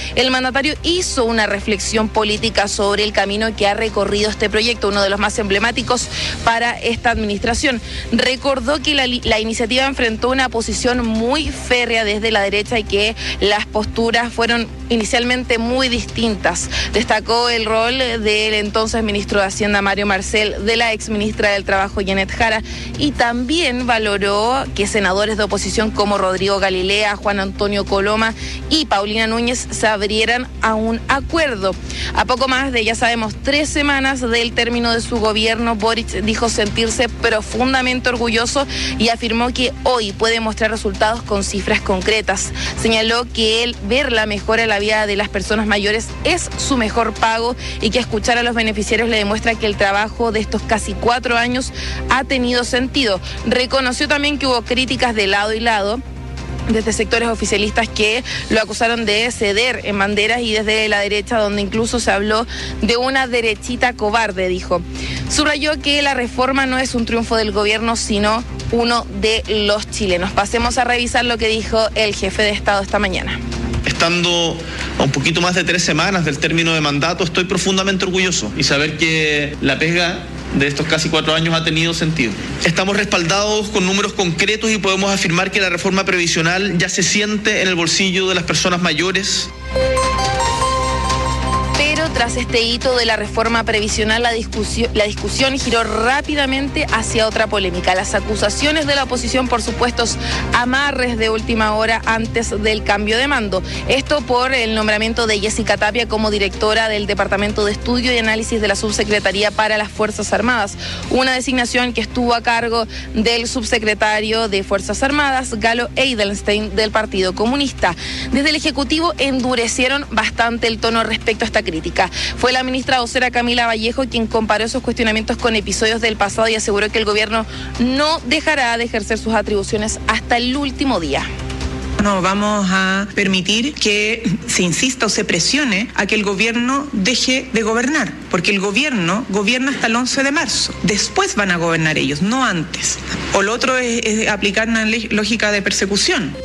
mandatario hizo una reflexión política sobre el camino que ha recorrido este proyecto, uno de los más emblemáticos para esta administración. Recordó que la, la iniciativa enfrentó una posición muy férrea desde la derecha y que las posturas fueron inicialmente muy distintas. Destacó el rol del entonces ministro de Hacienda Mario Marcel, de la exministra del Trabajo Janet Jara, y también valoró que senadores de oposición como Rodrigo Galilea, Juan Antonio Coloma y Paulina Núñez se abrieran a un acuerdo. A poco más de, ya sabemos, tres semanas del término de su gobierno, Boric dijo sentirse profundamente orgulloso y afirmó que hoy puede mostrar resultados con cifras concretas. Señaló que él ver la mejora en la vida de las personas mayores es su mejor pago y que escuchar a los beneficiarios le demuestra que el trabajo de estos casi cuatro años ha tenido sentido. Reconoció también que hubo críticas de lado y lado, desde sectores oficialistas que lo acusaron de ceder en banderas y desde la derecha, donde incluso se habló de una derechita cobarde, dijo. Subrayó que la reforma no es un triunfo del gobierno, sino uno de los chilenos. Pasemos a revisar lo que dijo el jefe de Estado esta mañana. Estando a un poquito más de tres semanas del término de mandato, estoy profundamente orgulloso y saber que la pega de estos casi cuatro años ha tenido sentido. Estamos respaldados con números concretos y podemos afirmar que la reforma previsional ya se siente en el bolsillo de las personas mayores. Pero tras este hito de la reforma previsional, la discusión, la discusión giró rápidamente hacia otra polémica. Las acusaciones de la oposición por supuestos amarres de última hora antes del cambio de mando. Esto por el nombramiento de Jessica Tapia como directora del Departamento de Estudio y Análisis de la Subsecretaría para las Fuerzas Armadas. Una designación que estuvo a cargo del subsecretario de Fuerzas Armadas, Galo Eidelstein, del Partido Comunista. Desde el Ejecutivo endurecieron bastante el tono respecto a esta crítica. Fue la ministra vocera Camila Vallejo quien comparó esos cuestionamientos con episodios del pasado y aseguró que el gobierno no dejará de ejercer sus atribuciones hasta el último día. No vamos a permitir que se insista o se presione a que el gobierno deje de gobernar, porque el gobierno gobierna hasta el once de marzo. Después van a gobernar ellos, no antes. O lo otro es, es aplicar una lógica de persecución.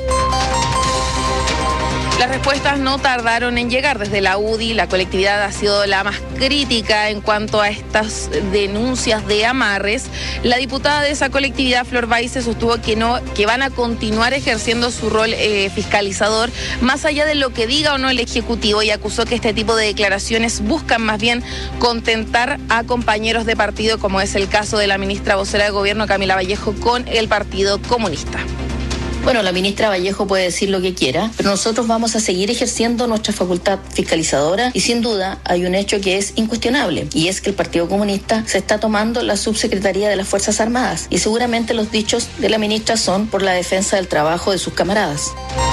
Las respuestas no tardaron en llegar. Desde la U D I, la colectividad ha sido la más crítica en cuanto a estas denuncias de amarres. La diputada de esa colectividad, Flor Baize, sostuvo que no, que van a continuar ejerciendo su rol eh, fiscalizador, más allá de lo que diga o no el Ejecutivo, y acusó que este tipo de declaraciones buscan más bien contentar a compañeros de partido, como es el caso de la ministra vocera de Gobierno, Camila Vallejo, con el Partido Comunista. Bueno, la ministra Vallejo puede decir lo que quiera, pero nosotros vamos a seguir ejerciendo nuestra facultad fiscalizadora y sin duda hay un hecho que es incuestionable y es que el Partido Comunista se está tomando la subsecretaría de las Fuerzas Armadas y seguramente los dichos de la ministra son por la defensa del trabajo de sus camaradas.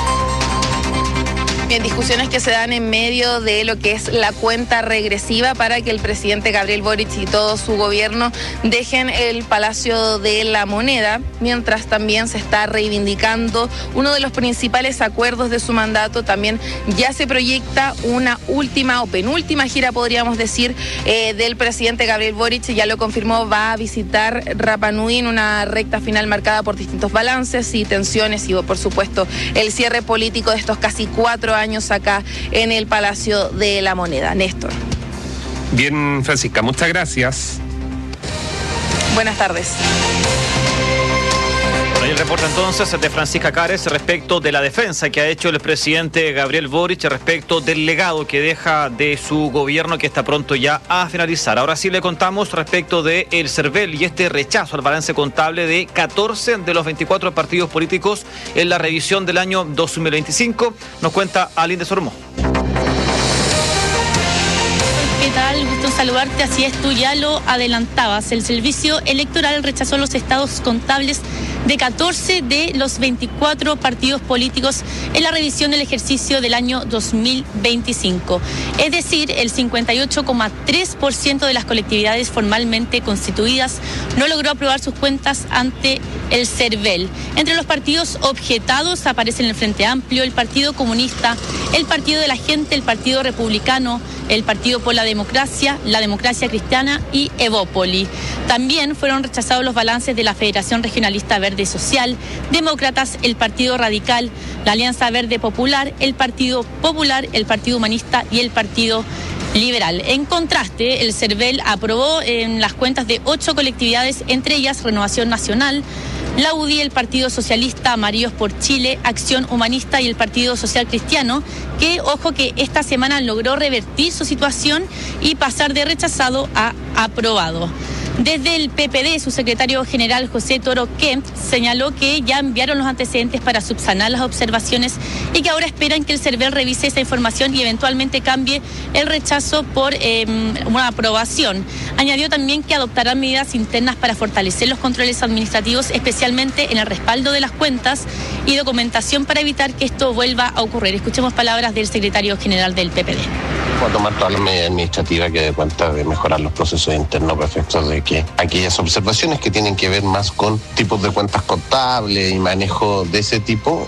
Bien, discusiones que se dan en medio de lo que es la cuenta regresiva para que el presidente Gabriel Boric y todo su gobierno dejen el Palacio de la Moneda, mientras también se está reivindicando uno de los principales acuerdos de su mandato. También ya se proyecta una última o penúltima gira, podríamos decir, eh, del presidente Gabriel Boric. Ya lo confirmó, va a visitar Rapa Nui en una recta final marcada por distintos balances y tensiones y, por supuesto, el cierre político de estos casi cuatro años acá en el Palacio de la Moneda. Néstor. Bien, Francisca, muchas gracias. Buenas tardes. Bueno, y el reporte entonces de Francisca Cares respecto de la defensa que ha hecho el presidente Gabriel Boric respecto del legado que deja de su gobierno, que está pronto ya a finalizar. Ahora sí le contamos respecto de el CERVEL y este rechazo al balance contable de catorce de los veinticuatro partidos políticos en la revisión del año dos mil veinticinco. Nos cuenta Aline Sormó. ¿Qué tal? Gusto saludarte. Así es, tú ya lo adelantabas. El Servicio Electoral rechazó los estados contables de catorce de los veinticuatro partidos políticos en la revisión del ejercicio del año dos mil veinticinco. Es decir, el cincuenta y ocho coma tres por ciento de las colectividades formalmente constituidas no logró aprobar sus cuentas ante el CERVEL. Entre los partidos objetados aparecen el Frente Amplio, el Partido Comunista, el Partido de la Gente, el Partido Republicano, el Partido por la Democracia, la Democracia Cristiana y Evópoli. También fueron rechazados los balances de la Federación Regionalista Verde Verde Social, Demócratas, el Partido Radical, la Alianza Verde Popular, el Partido Popular, el Partido Humanista y el Partido Liberal. En contraste, el CERVEL aprobó en las cuentas de ocho colectividades, entre ellas Renovación Nacional, la U D I, el Partido Socialista, Amarillos por Chile, Acción Humanista y el Partido Social Cristiano, que, ojo, que esta semana logró revertir su situación y pasar de rechazado a aprobado. Desde el P P D, su secretario general José Toro Kemp señaló que ya enviaron los antecedentes para subsanar las observaciones y que ahora esperan que el CERVEL revise esa información y eventualmente cambie el rechazo por eh, una aprobación. Añadió también que adoptarán medidas internas para fortalecer los controles administrativos, especialmente en el respaldo de las cuentas y documentación para evitar que esto vuelva a ocurrir. Escuchemos palabras del secretario general del P P D. Va a tomar todas las medidas administrativas que dé cuenta de mejorar los procesos internos para efectos de que aquellas observaciones que tienen que ver más con tipos de cuentas contables y manejo de ese tipo.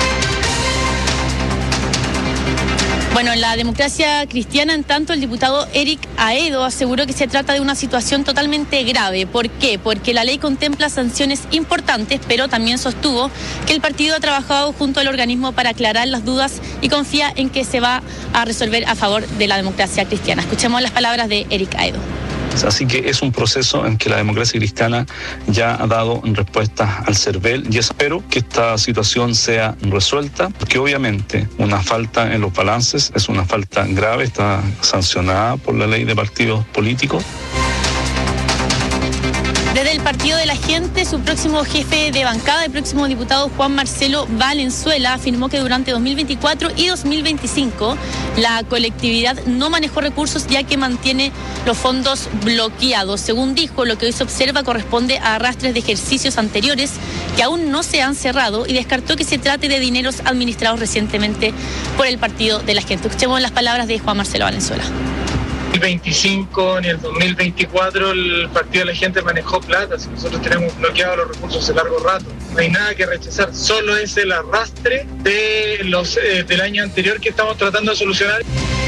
Bueno, en la Democracia Cristiana, en tanto, el diputado Eric Aedo aseguró que se trata de una situación totalmente grave. ¿Por qué? Porque la ley contempla sanciones importantes, pero también sostuvo que el partido ha trabajado junto al organismo para aclarar las dudas y confía en que se va a resolver a favor de la democracia cristiana. Escuchemos las palabras de Eric Aedo. Así que es un proceso en que la democracia cristiana ya ha dado respuesta al CERVEL y espero que esta situación sea resuelta, porque obviamente una falta en los balances es una falta grave, está sancionada por la ley de partidos políticos. Desde el Partido de la Gente, su próximo jefe de bancada, el próximo diputado Juan Marcelo Valenzuela, afirmó que durante dos mil veinticuatro y dos mil veinticinco la colectividad no manejó recursos ya que mantiene los fondos bloqueados. Según dijo, lo que hoy se observa corresponde a arrastres de ejercicios anteriores que aún no se han cerrado y descartó que se trate de dineros administrados recientemente por el Partido de la Gente. Escuchemos las palabras de Juan Marcelo Valenzuela. dos mil veinticinco ni el dos mil veinticuatro el Partido de la Gente manejó plata, si nosotros tenemos bloqueados los recursos hace largo rato. No hay nada que rechazar, solo es el arrastre de los eh, del año anterior que estamos tratando de solucionar.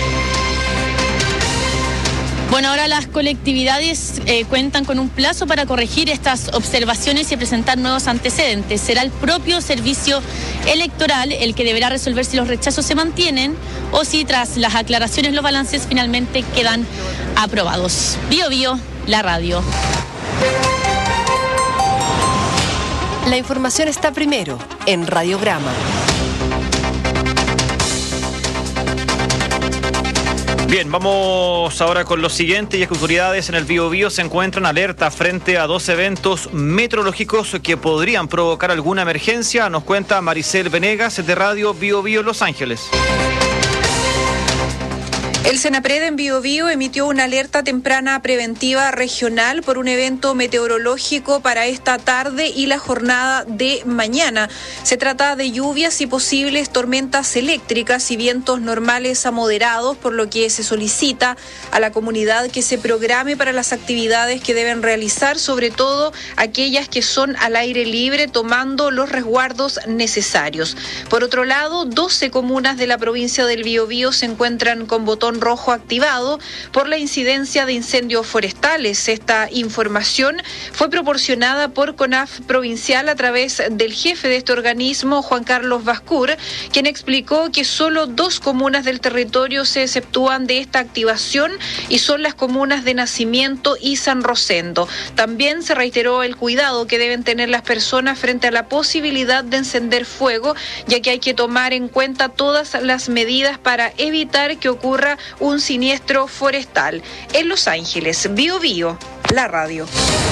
Bueno, ahora las colectividades eh, cuentan con un plazo para corregir estas observaciones y presentar nuevos antecedentes. Será el propio servicio electoral el que deberá resolver si los rechazos se mantienen o si tras las aclaraciones los balances finalmente quedan aprobados. Bio Bio, la radio. La información está primero en Radiograma. Bien, vamos ahora con lo siguiente, y es que autoridades en el Biobío se encuentran alerta frente a dos eventos meteorológicos que podrían provocar alguna emergencia. Nos cuenta Maricel Venegas de Radio Biobío Los Ángeles. El Senapred en Biobío emitió una alerta temprana preventiva regional por un evento meteorológico para esta tarde y la jornada de mañana. Se trata de lluvias y posibles tormentas eléctricas y vientos normales a moderados, por lo que se solicita a la comunidad que se programe para las actividades que deben realizar, sobre todo aquellas que son al aire libre, tomando los resguardos necesarios. Por otro lado, doce comunas de la provincia del Biobío se encuentran con botón rojo activado por la incidencia de incendios forestales. Esta información fue proporcionada por CONAF provincial a través del jefe de este organismo, Juan Carlos Bascur, quien explicó que solo dos comunas del territorio se exceptúan de esta activación y son las comunas de Nacimiento y San Rosendo. También se reiteró el cuidado que deben tener las personas frente a la posibilidad de encender fuego, ya que hay que tomar en cuenta todas las medidas para evitar que ocurra un siniestro forestal. En Los Ángeles, Biobío, la radio.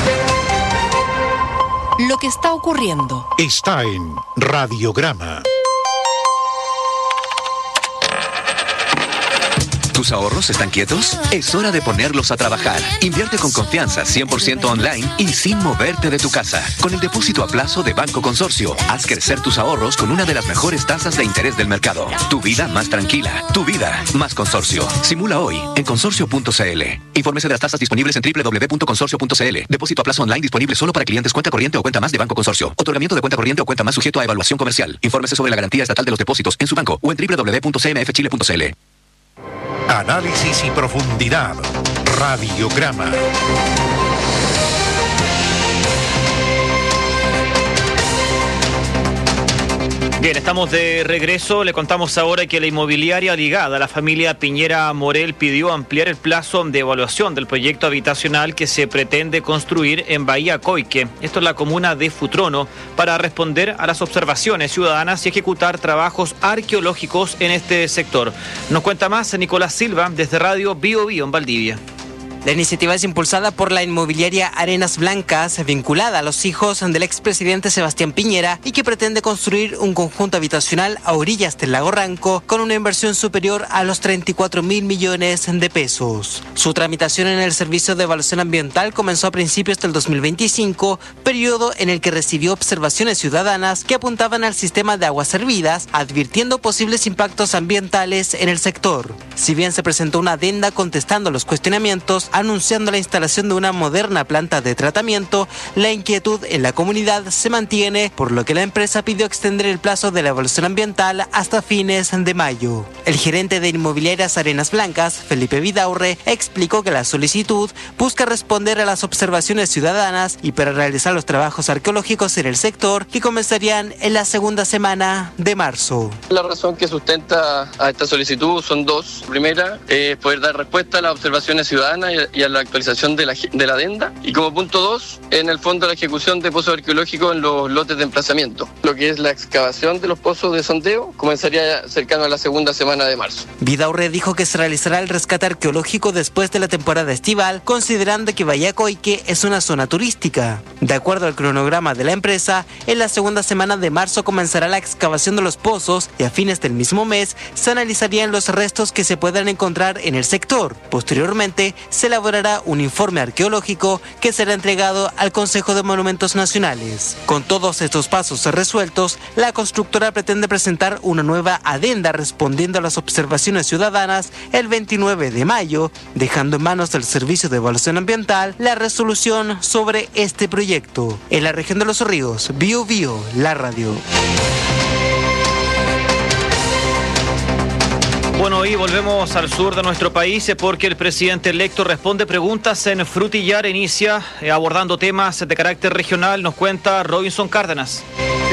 Lo que está ocurriendo está en Radiograma. ¿Tus ahorros están quietos? Es hora de ponerlos a trabajar. Invierte con confianza, cien por ciento online y sin moverte de tu casa. Con el depósito a plazo de Banco Consorcio, haz crecer tus ahorros con una de las mejores tasas de interés del mercado. Tu vida más tranquila. Tu vida más Consorcio. Simula hoy en consorcio punto c l. Infórmese de las tasas disponibles en doble u doble u doble u punto consorcio punto c l. Depósito a plazo online disponible solo para clientes cuenta corriente o cuenta más de Banco Consorcio. Otorgamiento de cuenta corriente o cuenta más sujeto a evaluación comercial. Infórmese sobre la garantía estatal de los depósitos en su banco o en doble u doble u doble u punto c m f chile punto c l. Análisis y profundidad. Radiograma. Bien, estamos de regreso. Le contamos ahora que la inmobiliaria ligada a la familia Piñera Morel pidió ampliar el plazo de evaluación del proyecto habitacional que se pretende construir en Bahía Coique. Esto es la comuna de Futrono, para responder a las observaciones ciudadanas y ejecutar trabajos arqueológicos en este sector. Nos cuenta más Nicolás Silva desde Radio Bio Bio en Valdivia. La iniciativa es impulsada por la inmobiliaria Arenas Blancas, vinculada a los hijos del expresidente Sebastián Piñera, y que pretende construir un conjunto habitacional a orillas del lago Ranco con una inversión superior a los treinta y cuatro mil millones de pesos. Su tramitación en el Servicio de Evaluación Ambiental comenzó a principios del dos mil veinticinco, periodo en el que recibió observaciones ciudadanas que apuntaban al sistema de aguas servidas, advirtiendo posibles impactos ambientales en el sector. Si bien se presentó una adenda contestando los cuestionamientos, anunciando la instalación de una moderna planta de tratamiento, la inquietud en la comunidad se mantiene, por lo que la empresa pidió extender el plazo de la evaluación ambiental hasta fines de mayo. El gerente de Inmobiliarias Arenas Blancas, Felipe Vidaurre, explicó que la solicitud busca responder a las observaciones ciudadanas y para realizar los trabajos arqueológicos en el sector, que comenzarían en la segunda semana de marzo. La razón que sustenta a esta solicitud son dos. Primera, es poder dar respuesta a las observaciones ciudadanas y a la actualización de la, de la adenda. Y como punto dos, en el fondo la ejecución de pozos arqueológicos en los lotes de emplazamiento. Lo que es la excavación de los pozos de sondeo comenzaría cercano a la segunda semana de marzo. Vidaurre dijo que se realizará el rescate arqueológico después de la temporada estival, considerando que Bahía Coique es una zona turística. De acuerdo al cronograma de la empresa, en la segunda semana de marzo comenzará la excavación de los pozos y a fines del mismo mes se analizarían los restos que se puedan encontrar en el sector. Posteriormente, se elaborará un informe arqueológico que será entregado al Consejo de Monumentos Nacionales. Con todos estos pasos resueltos, la constructora pretende presentar una nueva adenda respondiendo a las observaciones ciudadanas el veintinueve de mayo, dejando en manos del Servicio de Evaluación Ambiental la resolución sobre este proyecto. En la región de Los Ríos, Bio Bio, la radio. Bueno, y volvemos al sur de nuestro país porque el presidente electo responde preguntas en Frutillar. Inicia eh, abordando temas de carácter regional. Nos cuenta Robinson Cárdenas.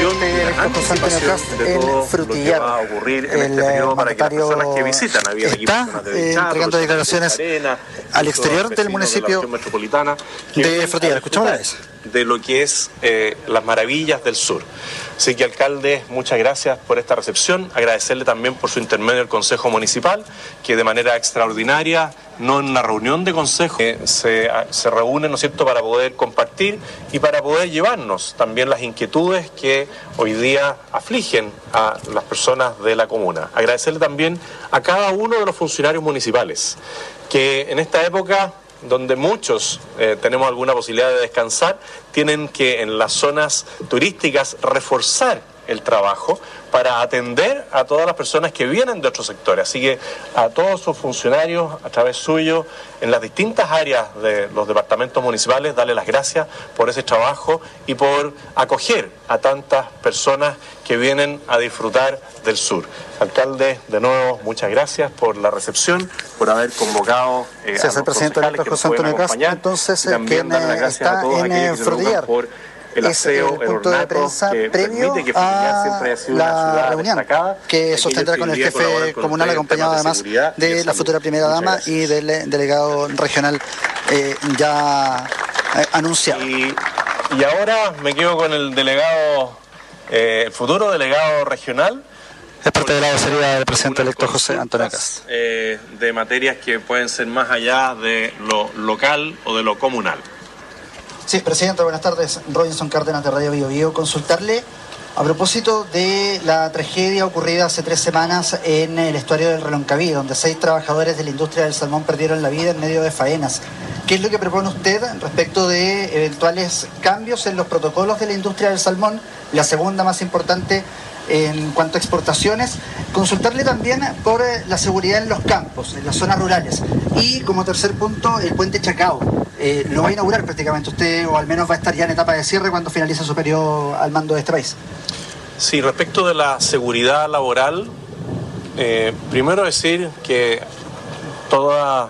José Antonio Cast en Frutillar. Va a ocurrir en el este periodo para que las personas que visitan está de eh, entregando declaraciones Arena, al exterior del municipio de, metropolitana de Frutillar. Escuchamos la vez. De lo que es eh, las maravillas del sur. Así que, alcalde, muchas gracias por esta recepción. Agradecerle también por su intermedio al Consejo Municipal, que de manera extraordinaria, no en una reunión de consejo, eh, se, se reúne, ¿no es cierto?, para poder compartir y para poder llevarnos también las inquietudes que hoy día afligen a las personas de la comuna. Agradecerle también a cada uno de los funcionarios municipales, que en esta época donde muchos eh, tenemos alguna posibilidad de descansar, tienen que en las zonas turísticas reforzar el trabajo para atender a todas las personas que vienen de otros sectores. Así que a todos sus funcionarios, a través suyo, en las distintas áreas de los departamentos municipales, darle las gracias por ese trabajo y por acoger a tantas personas que vienen a disfrutar del sur. Alcalde, de nuevo, muchas gracias por la recepción, por haber convocado eh, sí, a los presidente electo José Antonio Cast, entonces, quien está en Frutillar. El aseo, es el punto de prensa que previo que a la reunión que sostendrá con el jefe comunal, acompañado además de la futura primera dama y del delegado regional eh, ya eh, anunciado. Y, y ahora me quedo con el delegado, eh, el futuro delegado regional. Es parte de la vocería del presidente electo José Antonio Cast. Eh, de materias que pueden ser más allá de lo local o de lo comunal. Sí, presidente, buenas tardes. Robinson Cárdenas de Radio Bio Bio. Consultarle a propósito de la tragedia ocurrida hace tres semanas en el estuario del Reloncaví, donde seis trabajadores de la industria del salmón perdieron la vida en medio de faenas. ¿Qué es lo que propone usted respecto de eventuales cambios en los protocolos de la industria del salmón? La segunda más importante en cuanto a exportaciones. Consultarle también por la seguridad en los campos, en las zonas rurales. Y como tercer punto, el puente Chacao. Eh, lo va a inaugurar prácticamente usted, o al menos va a estar ya en etapa de cierre cuando finalice su periodo al mando de este país. Sí, respecto de la seguridad laboral, eh, primero decir que toda,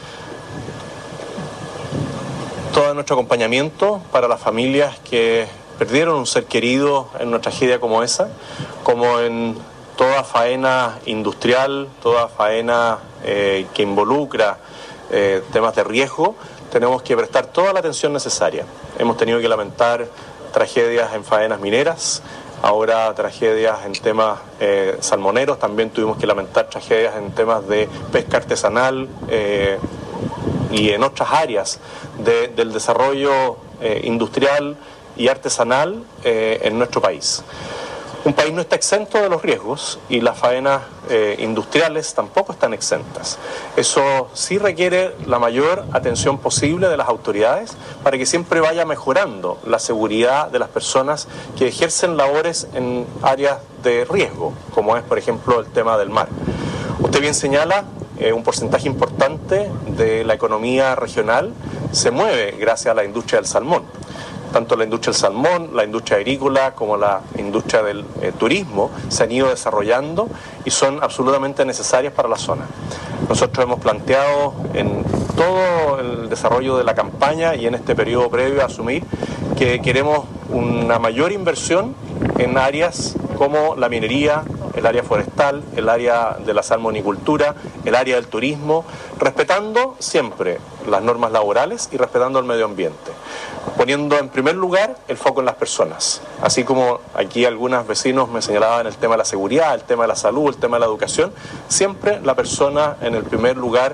todo nuestro acompañamiento para las familias que perdieron un ser querido en una tragedia como esa, como en toda faena industrial, toda faena eh, que involucra eh, temas de riesgo, tenemos que prestar toda la atención necesaria. Hemos tenido que lamentar tragedias en faenas mineras, ahora tragedias en temas eh, salmoneros, también tuvimos que lamentar tragedias en temas de pesca artesanal eh, y en otras áreas de, del desarrollo eh, industrial y artesanal eh, en nuestro país. Un país no está exento de los riesgos y las faenas eh, industriales tampoco están exentas. Eso sí requiere la mayor atención posible de las autoridades para que siempre vaya mejorando la seguridad de las personas que ejercen labores en áreas de riesgo, como es, por ejemplo, el tema del mar. Usted bien señala, eh, un porcentaje importante de la economía regional se mueve gracias a la industria del salmón. Tanto la industria del salmón, la industria agrícola como la industria del eh, turismo se han ido desarrollando y son absolutamente necesarias para la zona. Nosotros hemos planteado en todo el desarrollo de la campaña y en este periodo previo a asumir que queremos una mayor inversión en áreas como la minería, el área forestal, el área de la salmonicultura, el área del turismo, respetando siempre las normas laborales y respetando el medio ambiente, poniendo en primer lugar el foco en las personas. Así como aquí algunos vecinos me señalaban el tema de la seguridad, el tema de la salud, el tema de la educación, siempre la persona en el primer lugar